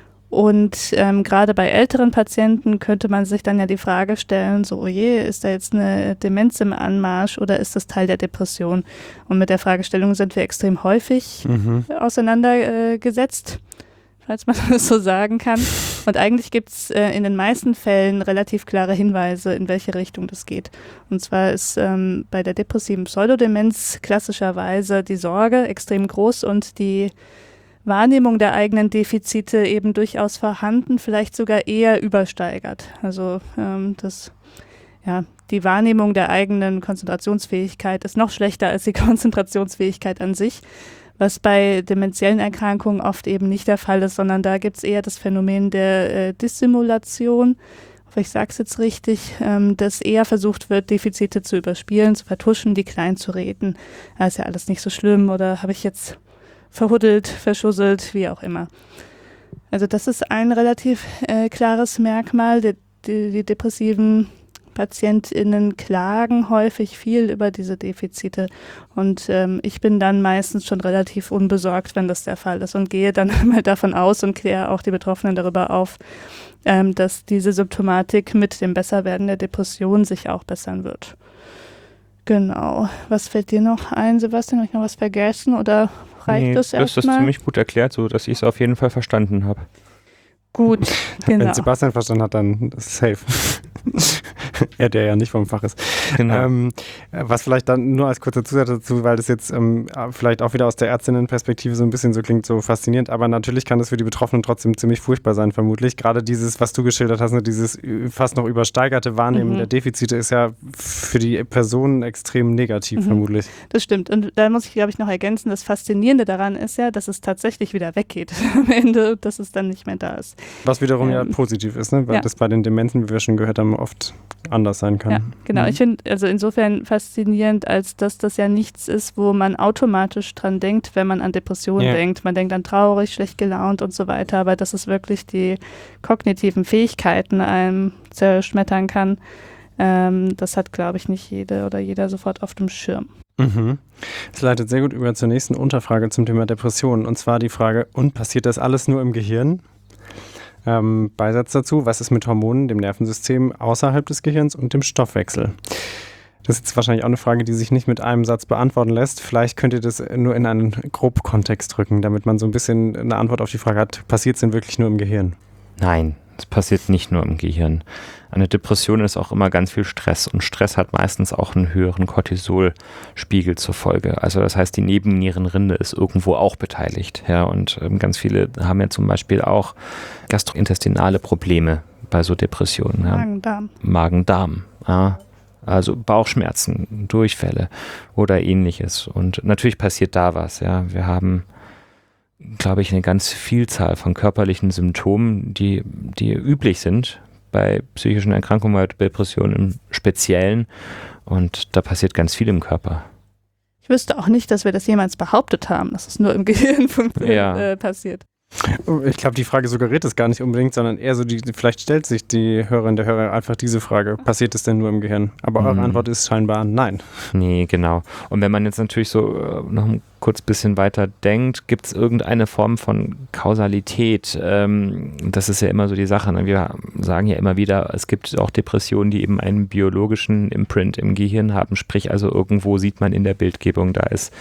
Und ähm, gerade bei älteren Patienten könnte man sich dann ja die Frage stellen, so, oh je, ist da jetzt eine Demenz im Anmarsch oder ist das Teil der Depression? Und mit der Fragestellung sind wir extrem häufig mhm. auseinandergesetzt, äh, falls man das so sagen kann. Und eigentlich gibt es äh, in den meisten Fällen relativ klare Hinweise, in welche Richtung das geht. Und zwar ist ähm, bei der depressiven Pseudodemenz klassischerweise die Sorge extrem groß und die Wahrnehmung der eigenen Defizite eben durchaus vorhanden, vielleicht sogar eher übersteigert. Also ähm, das ja, die Wahrnehmung der eigenen Konzentrationsfähigkeit ist noch schlechter als die Konzentrationsfähigkeit an sich, was bei dementiellen Erkrankungen oft eben nicht der Fall ist, sondern da gibt es eher das Phänomen der äh, Dissimulation, ich sage es jetzt richtig, ähm, dass eher versucht wird, Defizite zu überspielen, zu vertuschen, die klein zu reden. Das ist ja alles nicht so schlimm oder habe ich jetzt verhuddelt, verschusselt, wie auch immer. Also das ist ein relativ äh, klares Merkmal. Die, die, die depressiven PatientInnen klagen häufig viel über diese Defizite und ähm, ich bin dann meistens schon relativ unbesorgt, wenn das der Fall ist und gehe dann mal davon aus und kläre auch die Betroffenen darüber auf, ähm, dass diese Symptomatik mit dem Besserwerden der Depression sich auch bessern wird. Genau. Was fällt dir noch ein, Sebastian? Habe ich noch was vergessen oder reicht nee, das erstmal? Du hast das ziemlich gut erklärt, so dass ich es auf jeden Fall verstanden habe. Gut, genau. Wenn Sebastian verstanden hat, dann ist es safe. Er, der ja nicht vom Fach ist. Genau. Ähm, was vielleicht dann nur als kurzer Zusatz dazu, weil das jetzt ähm, vielleicht auch wieder aus der Ärztinnenperspektive so ein bisschen so klingt, so faszinierend, aber natürlich kann das für die Betroffenen trotzdem ziemlich furchtbar sein, vermutlich. Gerade dieses, was du geschildert hast, ne, dieses fast noch übersteigerte Wahrnehmen mhm. der Defizite ist ja für die Personen extrem negativ, mhm. vermutlich. Das stimmt. Und da muss ich, glaube ich, noch ergänzen, das Faszinierende daran ist ja, dass es tatsächlich wieder weggeht am Ende, dass es dann nicht mehr da ist. Was wiederum ähm, ja positiv ist, ne? Weil ja. das bei den Dementen, wie wir schon gehört haben, oft anders sein kann. Ja, genau. Mhm. Ich finde also insofern faszinierend, als dass das ja nichts ist, wo man automatisch dran denkt, wenn man an Depressionen ja. denkt. Man denkt an traurig, schlecht gelaunt und so weiter, aber dass es wirklich die kognitiven Fähigkeiten einem zerschmettern kann, ähm, das hat, glaube ich, nicht jede oder jeder sofort auf dem Schirm. Mhm. Das leitet sehr gut über zur nächsten Unterfrage zum Thema Depressionen, und zwar die Frage, und passiert das alles nur im Gehirn? Ähm, Beisatz dazu, was ist mit Hormonen, dem Nervensystem außerhalb des Gehirns und dem Stoffwechsel? Das ist jetzt wahrscheinlich auch eine Frage, die sich nicht mit einem Satz beantworten lässt. Vielleicht könnt ihr das nur in einen groben Kontext drücken, damit man so ein bisschen eine Antwort auf die Frage hat, passiert es denn wirklich nur im Gehirn? Nein, es passiert nicht nur im Gehirn. Eine Depression ist auch immer ganz viel Stress und Stress hat meistens auch einen höheren Cortisolspiegel zur Folge. Also das heißt, die Nebennierenrinde ist irgendwo auch beteiligt. Ja, und ähm, ganz viele haben ja zum Beispiel auch gastrointestinale Probleme bei so Depressionen. Ja. Magen-Darm. Magen-Darm, ja. Also Bauchschmerzen, Durchfälle oder ähnliches. Und natürlich passiert da was. Ja. Wir haben, glaube ich, eine ganz Vielzahl von körperlichen Symptomen, die, die üblich sind bei psychischen Erkrankungen, bei Depressionen im Speziellen. Und da passiert ganz viel im Körper. Ich wüsste auch nicht, dass wir das jemals behauptet haben, dass es nur im Gehirn ja. äh, passiert. Ich glaube, die Frage suggeriert es gar nicht unbedingt, sondern eher so, die, vielleicht stellt sich die Hörerin, der Hörer einfach diese Frage, passiert es denn nur im Gehirn? Aber eure mhm. Antwort ist scheinbar nein. Nee, genau. Und wenn man jetzt natürlich so äh, noch ein kurz bisschen weiter denkt, gibt es irgendeine Form von Kausalität? Ähm, das ist ja immer so die Sache. Ne? Wir sagen ja immer wieder, es gibt auch Depressionen, die eben einen biologischen Imprint im Gehirn haben. Sprich, also irgendwo sieht man in der Bildgebung, da ist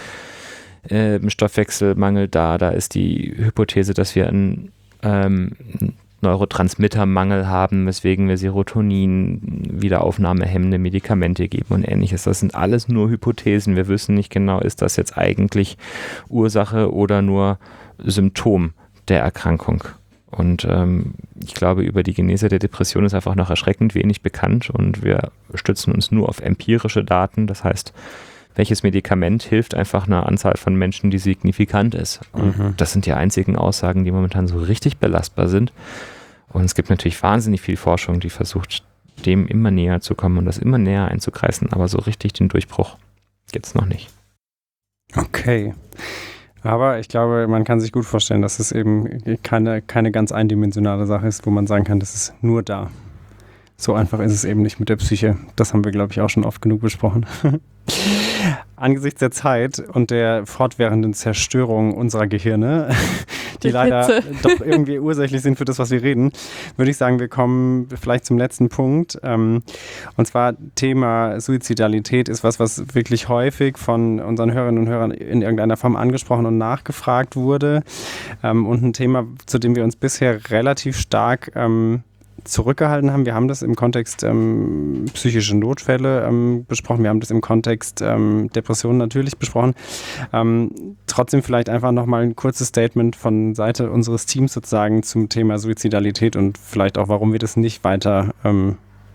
äh, Stoffwechselmangel da, da ist die Hypothese, dass wir einen ähm, Neurotransmittermangel haben, weswegen wir Serotonin, wiederaufnahmehemmende Medikamente geben und ähnliches. Das sind alles nur Hypothesen. Wir wissen nicht genau, ist das jetzt eigentlich Ursache oder nur Symptom der Erkrankung. Und ähm, ich glaube, über die Genese der Depression ist einfach noch erschreckend wenig bekannt und wir stützen uns nur auf empirische Daten. Das heißt, welches Medikament hilft einfach einer Anzahl von Menschen, die signifikant ist. Und mhm. das sind die einzigen Aussagen, die momentan so richtig belastbar sind. Und es gibt natürlich wahnsinnig viel Forschung, die versucht, dem immer näher zu kommen und das immer näher einzukreisen. Aber so richtig den Durchbruch gibt es noch nicht. Okay. Aber ich glaube, man kann sich gut vorstellen, dass es eben keine, keine ganz eindimensionale Sache ist, wo man sagen kann, das ist nur da. So einfach ist es eben nicht mit der Psyche. Das haben wir, glaube ich, auch schon oft genug besprochen. Angesichts der Zeit und der fortwährenden Zerstörung unserer Gehirne, die, die leider doch irgendwie ursächlich sind für das, was wir reden, würde ich sagen, wir kommen vielleicht zum letzten Punkt. Und zwar Thema Suizidalität ist was, was wirklich häufig von unseren Hörerinnen und Hörern in irgendeiner Form angesprochen und nachgefragt wurde. Und ein Thema, zu dem wir uns bisher relativ stark zurückgehalten haben. Wir haben das im Kontext ähm, psychische Notfälle ähm, besprochen. Wir haben das im Kontext ähm, Depressionen natürlich besprochen. Ähm, trotzdem vielleicht einfach nochmal ein kurzes Statement von Seite unseres Teams sozusagen zum Thema Suizidalität und vielleicht auch, warum wir das nicht weiter ähm,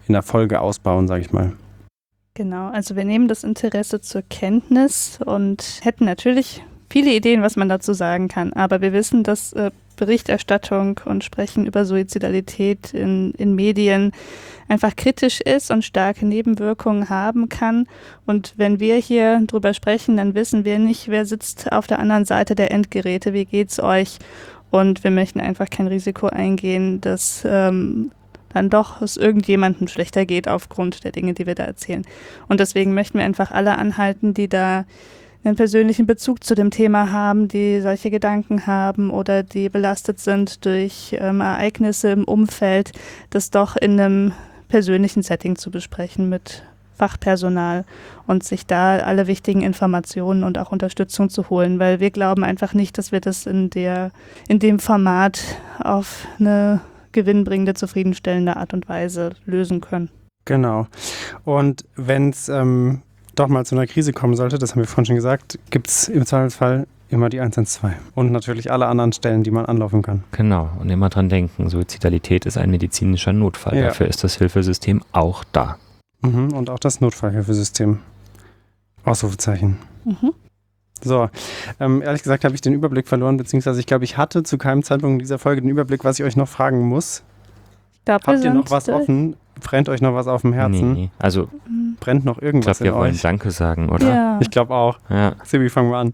in der Folge ausbauen, sage ich mal. Genau, also wir nehmen das Interesse zur Kenntnis und hätten natürlich viele Ideen, was man dazu sagen kann. Aber wir wissen, dass äh, Berichterstattung und Sprechen über Suizidalität in, in Medien einfach kritisch ist und starke Nebenwirkungen haben kann. Und wenn wir hier drüber sprechen, dann wissen wir nicht, wer sitzt auf der anderen Seite der Endgeräte, wie geht's euch? Und wir möchten einfach kein Risiko eingehen, dass ähm, dann doch es irgendjemandem schlechter geht aufgrund der Dinge, die wir da erzählen. Und deswegen möchten wir einfach alle anhalten, die da einen persönlichen Bezug zu dem Thema haben, die solche Gedanken haben oder die belastet sind durch ähm, Ereignisse im Umfeld, das doch in einem persönlichen Setting zu besprechen mit Fachpersonal und sich da alle wichtigen Informationen und auch Unterstützung zu holen, weil wir glauben einfach nicht, dass wir das in der, in dem Format auf eine gewinnbringende, zufriedenstellende Art und Weise lösen können. Genau. Und wenn es ähm, doch mal zu einer Krise kommen sollte, das haben wir vorhin schon gesagt, gibt es im Zweifelsfall immer die eins eins zwei und natürlich alle anderen Stellen, die man anlaufen kann. Genau, und immer dran denken, Suizidalität ist ein medizinischer Notfall. Ja. Dafür ist das Hilfesystem auch da. Mhm, und auch das Notfallhilfesystem. Ausrufezeichen. Mhm. So, ähm, ehrlich gesagt habe ich den Überblick verloren, beziehungsweise ich glaube, ich hatte zu keinem Zeitpunkt in dieser Folge den Überblick, was ich euch noch fragen muss. Ich glaub, wir Habt ihr noch sind was durch. offen? Brennt euch noch was auf dem Herzen? Nee, also Brennt noch ich irgendwas glaube, wir in wollen euch? Danke sagen, oder? Ja. Ich glaube auch. Ja. Sibi, fangen wir an.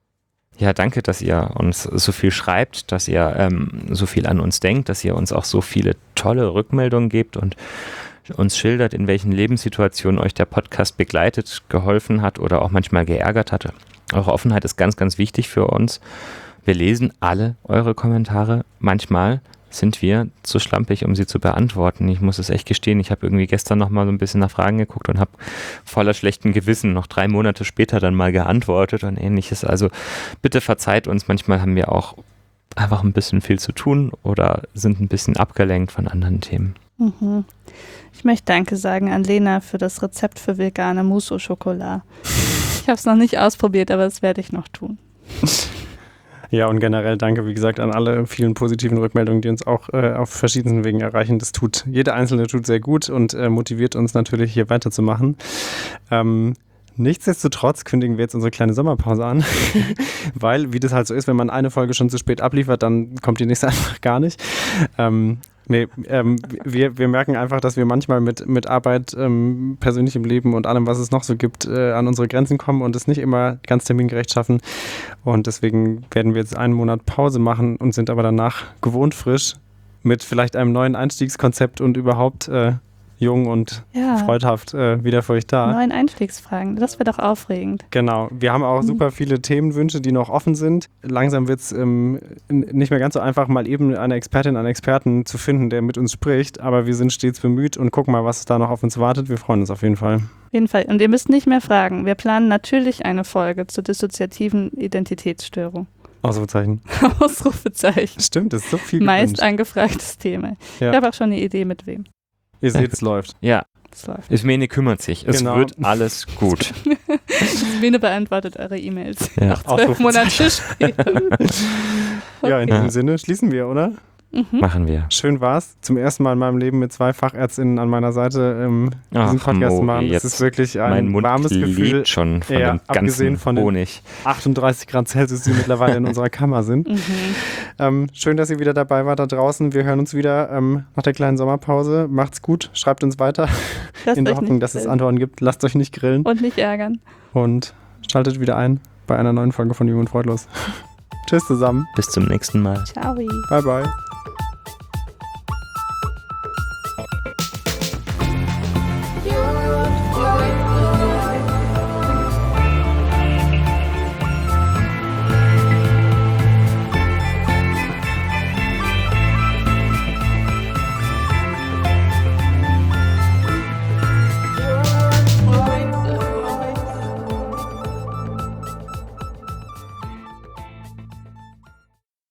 Ja, danke, dass ihr uns so viel schreibt, dass ihr ähm, so viel an uns denkt, dass ihr uns auch so viele tolle Rückmeldungen gebt und uns schildert, in welchen Lebenssituationen euch der Podcast begleitet, geholfen hat oder auch manchmal geärgert hatte. Eure Offenheit ist ganz, ganz wichtig für uns. Wir lesen alle eure Kommentare. Manchmal sind wir zu schlampig, um sie zu beantworten. Ich muss es echt gestehen, ich habe irgendwie gestern noch mal so ein bisschen nach Fragen geguckt und habe voller schlechten Gewissen noch drei Monate später dann mal geantwortet und ähnliches. Also bitte verzeiht uns, manchmal haben wir auch einfach ein bisschen viel zu tun oder sind ein bisschen abgelenkt von anderen Themen. Mhm. Ich möchte Danke sagen an Lena für das Rezept für vegane Mousse au Chocolat. Ich habe es noch nicht ausprobiert, aber das werde ich noch tun. Ja, und generell danke, wie gesagt, an alle vielen positiven Rückmeldungen, die uns auch äh, auf verschiedensten Wegen erreichen. Das tut, jede einzelne tut sehr gut und äh, motiviert uns natürlich, hier weiterzumachen. Ähm, nichtsdestotrotz kündigen wir jetzt unsere kleine Sommerpause an, weil, wie das halt so ist, wenn man eine Folge schon zu spät abliefert, dann kommt die nächste einfach gar nicht. Ähm, Nee, ähm, wir, wir merken einfach, dass wir manchmal mit, mit Arbeit, ähm, persönlichem Leben und allem, was es noch so gibt, äh, an unsere Grenzen kommen und es nicht immer ganz termingerecht schaffen. Und deswegen werden wir jetzt einen Monat Pause machen und sind aber danach gewohnt frisch mit vielleicht einem neuen Einstiegskonzept und überhaupt äh, jung und Ja. freudhaft äh, wieder für euch da. Neuen Einstiegsfragen, das wäre doch aufregend. Genau, wir haben auch Mhm. super viele Themenwünsche, die noch offen sind. Langsam wird es ähm, n- nicht mehr ganz so einfach, mal eben eine Expertin, einen Experten zu finden, der mit uns spricht, aber wir sind stets bemüht und gucken mal, was da noch auf uns wartet. Wir freuen uns auf jeden Fall. Auf jeden Fall. Und ihr müsst nicht mehr fragen. Wir planen natürlich eine Folge zur dissoziativen Identitätsstörung. Ausrufezeichen. Ausrufezeichen. Stimmt, das ist so viel Meist gewünscht. angefragtes Thema. Ja. Ich habe auch schon eine Idee, mit wem Ihr seht, es läuft. Ja, es läuft. Ismene kümmert sich. Es Genau. wird alles gut. Ismene beantwortet eure E-Mails. Ja. Nach zwölf Monate später. Ja, in Okay. diesem Sinne schließen wir, oder? Mhm. Machen wir. Schön war's. Zum ersten Mal in meinem Leben mit zwei Fachärztinnen an meiner Seite ähm, diesen Ach, Podcast Mo, machen. Das jetzt ist wirklich Mein ein Mund warmes Gefühl. liegt schon von Ja, dem abgesehen ganzen von den- Honig. achtunddreißig Grad Celsius, die mittlerweile in unserer Kammer sind. Mhm. Ähm, schön, dass ihr wieder dabei wart da draußen. Wir hören uns wieder ähm, nach der kleinen Sommerpause. Macht's gut, schreibt uns weiter. Lasst in der euch Hoffnung, nicht dass es grillen. Antworten gibt. Lasst euch nicht grillen Und nicht ärgern. und schaltet wieder ein bei einer neuen Folge von Jung und Freudlos. Tschüss zusammen. Bis zum nächsten Mal. Ciao. Bye, bye.